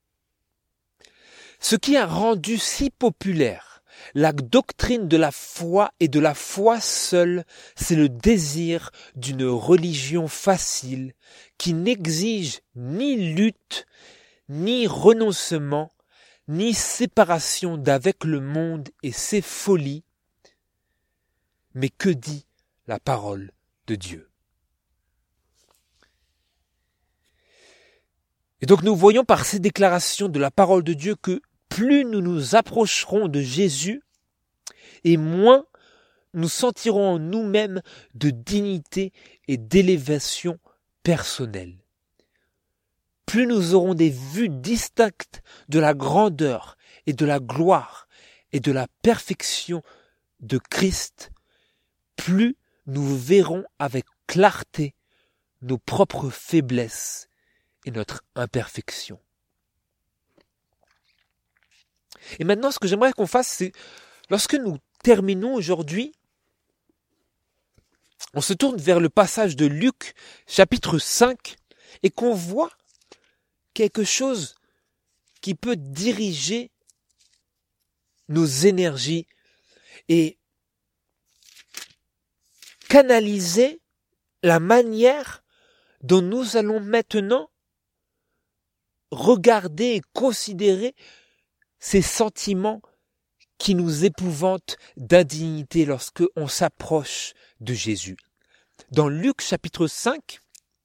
Speaker 1: Ce qui a rendu si populaire la doctrine de la foi et de la foi seule, c'est le désir d'une religion facile qui n'exige ni lutte, ni renoncement, ni séparation d'avec le monde et ses folies. Mais que dit la parole de Dieu? Et donc nous voyons par ces déclarations de la parole de Dieu que plus nous nous approcherons de Jésus, et moins nous sentirons en nous-mêmes de dignité et d'élévation personnelle. Plus nous aurons des vues distinctes de la grandeur et de la gloire et de la perfection de Christ, plus nous verrons avec clarté nos propres faiblesses et notre imperfection. Et maintenant, ce que j'aimerais qu'on fasse, c'est, lorsque nous terminons aujourd'hui, on se tourne vers le passage de Luc, chapitre cinq, et qu'on voit quelque chose qui peut diriger nos énergies et canaliser la manière dont nous allons maintenant regarder et considérer ces sentiments qui nous épouvantent d'indignité lorsque on s'approche de Jésus. Dans Luc chapitre cinq,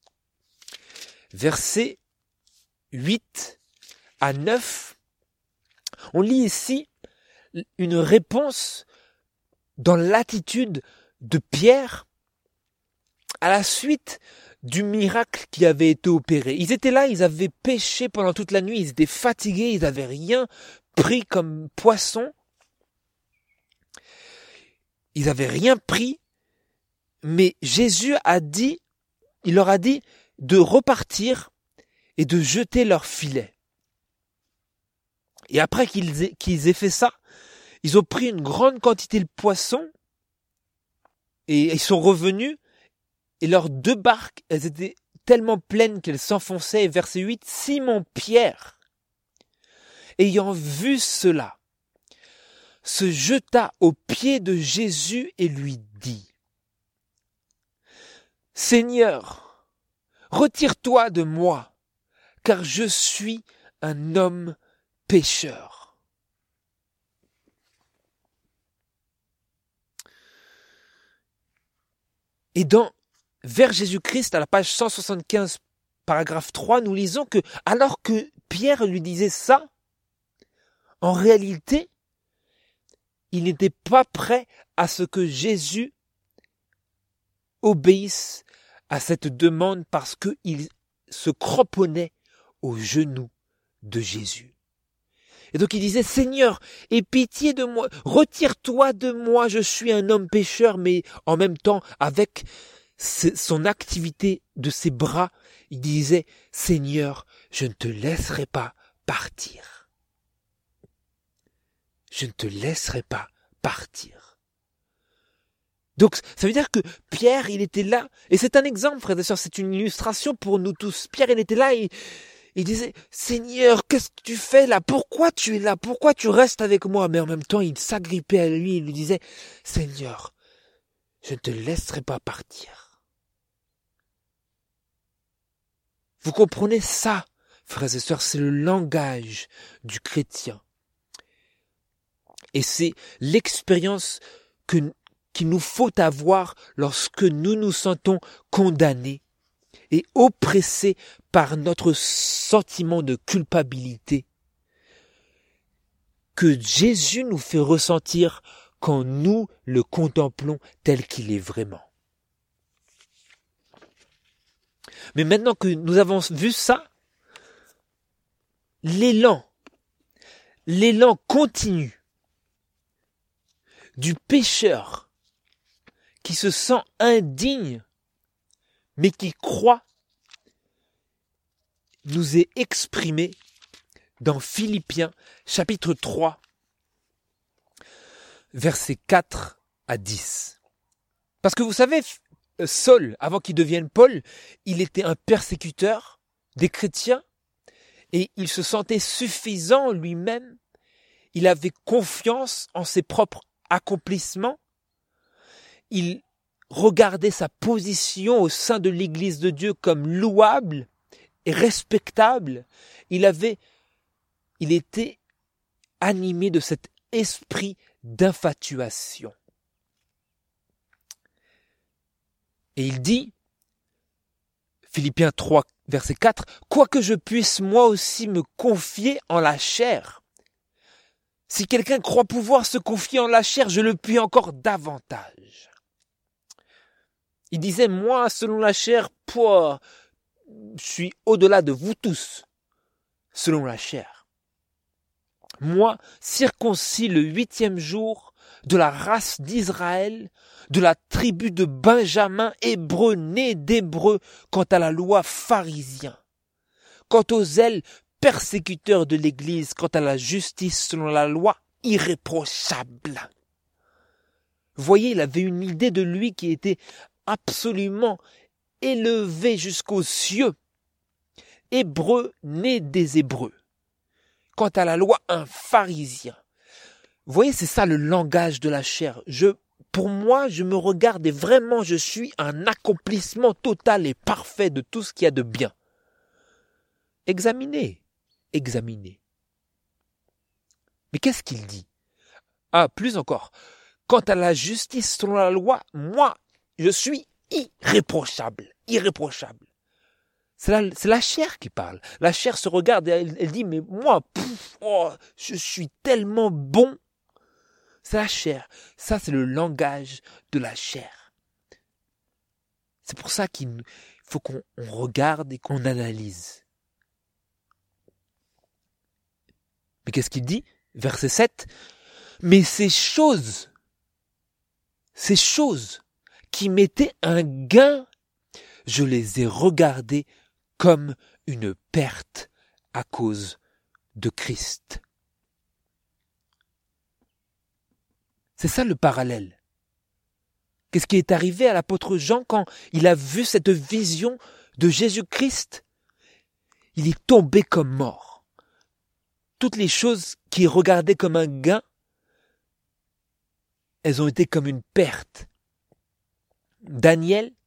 Speaker 1: versets huit à neuf, on lit ici une réponse dans l'attitude de Pierre à la suite du miracle qui avait été opéré. Ils étaient là, ils avaient pêché pendant toute la nuit, ils étaient fatigués, ils n'avaient rien pris comme poisson. Ils n'avaient rien pris, mais Jésus a dit, il leur a dit de repartir et de jeter leurs filets. Et après qu'ils aient, qu'ils aient fait ça, ils ont pris une grande quantité de poissons et ils sont revenus. Et leurs deux barques, elles étaient tellement pleines qu'elles s'enfonçaient. Et verset huit, Simon-Pierre, ayant vu cela, se jeta aux pieds de Jésus et lui dit, « Seigneur, retire-toi de moi, car je suis un homme pécheur. » Et dans Vers Jésus-Christ, à la page cent soixante-quinze, paragraphe trois, nous lisons que, alors que Pierre lui disait ça, en réalité, il n'était pas prêt à ce que Jésus obéisse à cette demande parce qu'il se cramponnait aux genoux de Jésus. Et donc il disait, « Seigneur, aie pitié de moi, retire-toi de moi, je suis un homme pécheur. » Mais en même temps, avec son activité de ses bras, il disait, Seigneur, je ne te laisserai pas partir. Je ne te laisserai pas partir. Donc, ça veut dire que Pierre, il était là, et c'est un exemple, frères et sœurs, c'est une illustration pour nous tous. Pierre, il était là, et il disait, Seigneur, qu'est-ce que tu fais là? Pourquoi tu es là? Pourquoi tu restes avec moi? Mais en même temps, il s'agrippait à lui, il lui disait, Seigneur, je ne te laisserai pas partir. Vous comprenez ça, frères et sœurs, c'est le langage du chrétien. Et c'est l'expérience que, qu'il nous faut avoir lorsque nous nous sentons condamnés et oppressés par notre sentiment de culpabilité que Jésus nous fait ressentir quand nous le contemplons tel qu'il est vraiment. Mais maintenant que nous avons vu ça, l'élan, l'élan continu du pécheur qui se sent indigne, mais qui croit, nous est exprimé dans Philippiens chapitre trois, versets quatre à dix. Parce que vous savez, Saul, avant qu'il devienne Paul, il était un persécuteur des chrétiens et il se sentait suffisant lui-même. Il avait confiance en ses propres accomplissements. Il regardait sa position au sein de l'Église de Dieu comme louable et respectable. Il avait, il était animé de cet esprit d'infatuation. Et il dit, Philippiens trois, verset quatre, « Quoique je puisse moi aussi me confier en la chair, si quelqu'un croit pouvoir se confier en la chair, je le puis encore davantage. » Il disait, « Moi, selon la chair, pouah, je suis au-delà de vous tous, selon la chair. Moi, circoncis le huitième jour, de la race d'Israël, de la tribu de Benjamin, hébreu, né d'hébreu, quant à la loi pharisien, quant aux zèles persécuteurs de l'Église, quant à la justice selon la loi irréprochable. » Vous voyez, il avait une idée de lui qui était absolument élevée jusqu'aux cieux. Hébreu, né des Hébreux. Quant à la loi, un pharisien. Vous voyez, c'est ça le langage de la chair. Je, pour moi, je me regarde et vraiment, je suis un accomplissement total et parfait de tout ce qu'il y a de bien. Examinez, examinez. Mais qu'est-ce qu'il dit? Ah, plus encore. Quant à la justice selon la loi, moi, je suis irréprochable, irréprochable. C'est la, c'est la chair qui parle. La chair se regarde et elle, elle dit, mais moi, pouf, oh, je suis tellement bon. C'est la chair. Ça, c'est le langage de la chair. C'est pour ça qu'il faut qu'on on regarde et qu'on analyse. Mais qu'est-ce qu'il dit? Verset sept. Mais ces choses, ces choses qui m'étaient un gain, je les ai regardées comme une perte à cause de Christ. C'est ça le parallèle. Qu'est-ce qui est arrivé à l'apôtre Jean quand il a vu cette vision de Jésus-Christ? Il est tombé comme mort. Toutes les choses qu'il regardait comme un gain, elles ont été comme une perte. Daniel,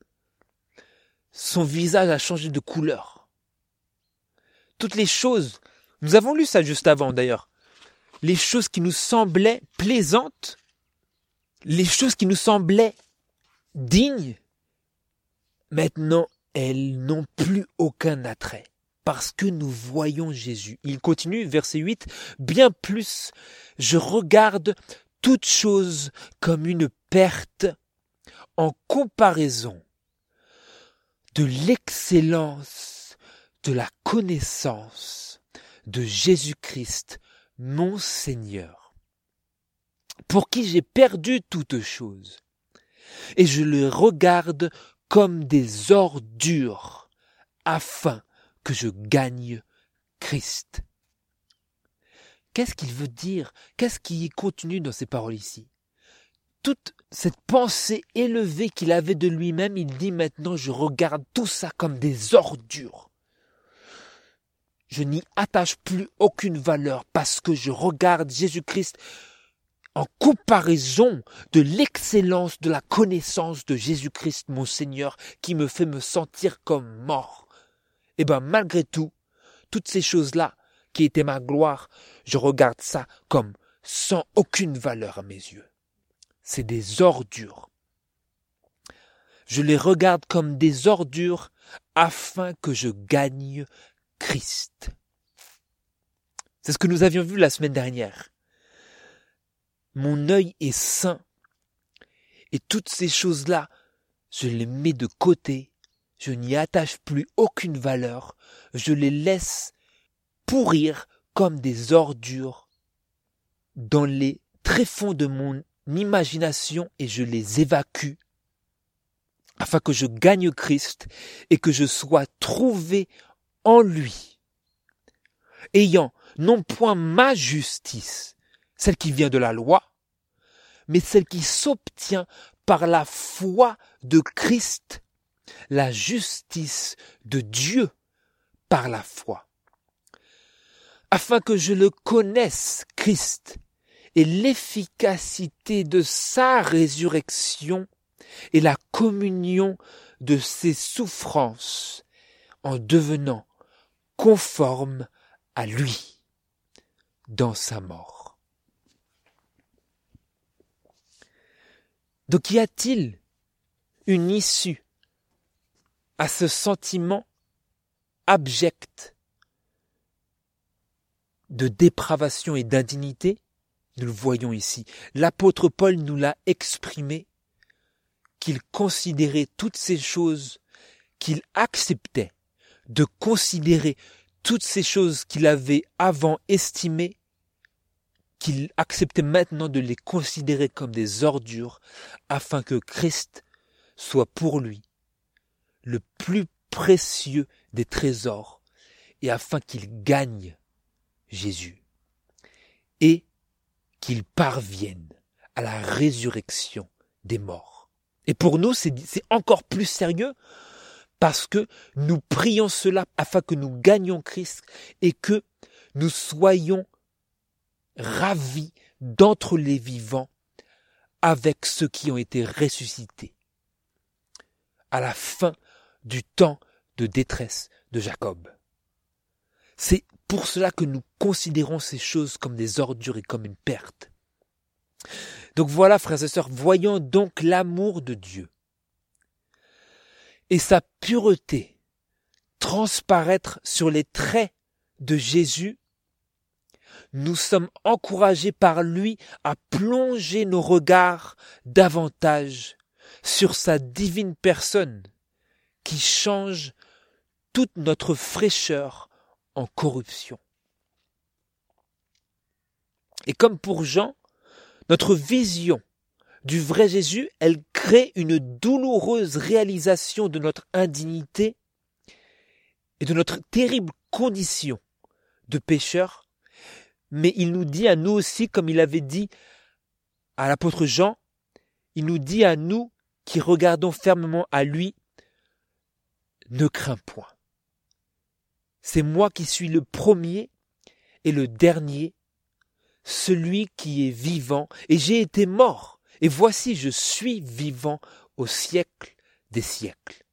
Speaker 1: son visage a changé de couleur. Toutes les choses, nous avons lu ça juste avant d'ailleurs, les choses qui nous semblaient plaisantes, les choses qui nous semblaient dignes, maintenant elles n'ont plus aucun attrait. Parce que nous voyons Jésus. Il continue, verset huit, « Bien plus, je regarde toute chose comme une perte en comparaison de l'excellence de la connaissance de Jésus-Christ, mon Seigneur, pour qui j'ai perdu toutes choses, et je le regarde comme des ordures, afin que je gagne Christ. Qu'est-ce qu'il veut dire? Qu'est-ce qui est contenu dans ces paroles ici? Toute cette pensée élevée qu'il avait de lui-même, il dit maintenant, je regarde tout ça comme des ordures. Je n'y attache plus aucune valeur parce que je regarde Jésus-Christ en comparaison de l'excellence de la connaissance de Jésus-Christ, mon Seigneur, qui me fait me sentir comme mort. Et bien, malgré tout, toutes ces choses-là, qui étaient ma gloire, je regarde ça comme sans aucune valeur à mes yeux. C'est des ordures. Je les regarde comme des ordures afin que je gagne Christ. C'est ce que nous avions vu la semaine dernière. Mon œil est sain et toutes ces choses-là, je les mets de côté. Je n'y attache plus aucune valeur. Je les laisse pourrir comme des ordures dans les tréfonds de mon imagination et je les évacue afin que je gagne Christ et que je sois trouvé en lui, ayant non point ma justice, celle qui vient de la loi, mais celle qui s'obtient par la foi de Christ, la justice de Dieu par la foi. Afin que je le connaisse, Christ, et l'efficacité de sa résurrection et la communion de ses souffrances en devenant conforme à lui dans sa mort. Donc y a-t-il une issue à ce sentiment abject de dépravation et d'indignité? Nous le voyons ici. L'apôtre Paul nous l'a exprimé, qu'il considérait toutes ces choses, qu'il acceptait de considérer toutes ces choses qu'il avait avant estimées, qu'il acceptait maintenant de les considérer comme des ordures, afin que Christ soit pour lui le plus précieux des trésors, et afin qu'il gagne Jésus, et qu'il parvienne à la résurrection des morts. Et pour nous, c'est, c'est encore plus sérieux, parce que nous prions cela afin que nous gagnions Christ et que nous soyons ravis d'entre les vivants avec ceux qui ont été ressuscités à la fin du temps de détresse de Jacob. C'est pour cela que nous considérons ces choses comme des ordures et comme une perte. Donc voilà, frères et sœurs, voyons donc l'amour de Dieu et sa pureté transparaître sur les traits de Jésus. Nous sommes encouragés par lui à plonger nos regards davantage sur sa divine personne qui change toute notre fraîcheur en corruption. Et comme pour Jean, notre vision du vrai Jésus, elle crée une douloureuse réalisation de notre indignité et de notre terrible condition de pécheur. Mais il nous dit à nous aussi, comme il avait dit à l'apôtre Jean, il nous dit à nous qui regardons fermement à lui, ne crains point. C'est moi qui suis le premier et le dernier, celui qui est vivant, et j'ai été mort, et voici je suis vivant au siècle des siècles.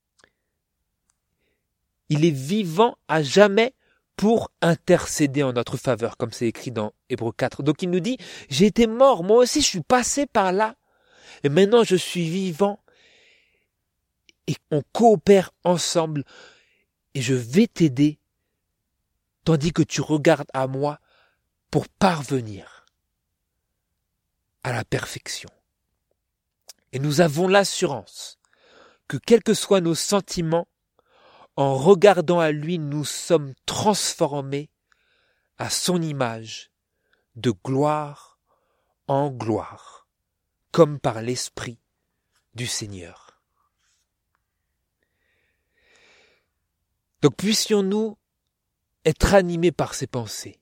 Speaker 1: Il est vivant à jamais pour intercéder en notre faveur, comme c'est écrit dans Hébreux quatre. Donc il nous dit, j'ai été mort, moi aussi je suis passé par là, et maintenant je suis vivant, et on coopère ensemble, et je vais t'aider, tandis que tu regardes à moi pour parvenir à la perfection. Et nous avons l'assurance que quels que soient nos sentiments, en regardant à lui, nous sommes transformés à son image, de gloire en gloire, comme par l'Esprit du Seigneur. Donc puissions-nous être animés par ces pensées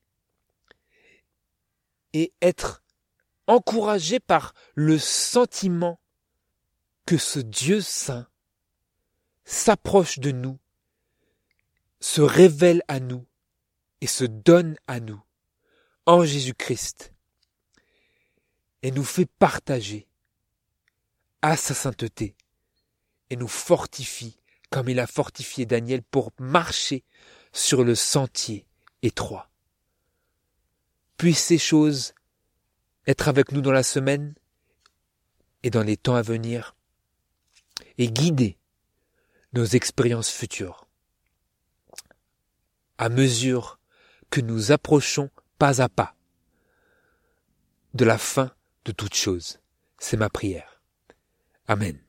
Speaker 1: et être encouragés par le sentiment que ce Dieu saint s'approche de nous, se révèle à nous et se donne à nous en Jésus-Christ et nous fait partager à sa sainteté et nous fortifie comme il a fortifié Daniel pour marcher sur le sentier étroit. Puissent ces choses être avec nous dans la semaine et dans les temps à venir et guider nos expériences futures à mesure que nous approchons pas à pas de la fin de toutes choses. C'est ma prière. Amen.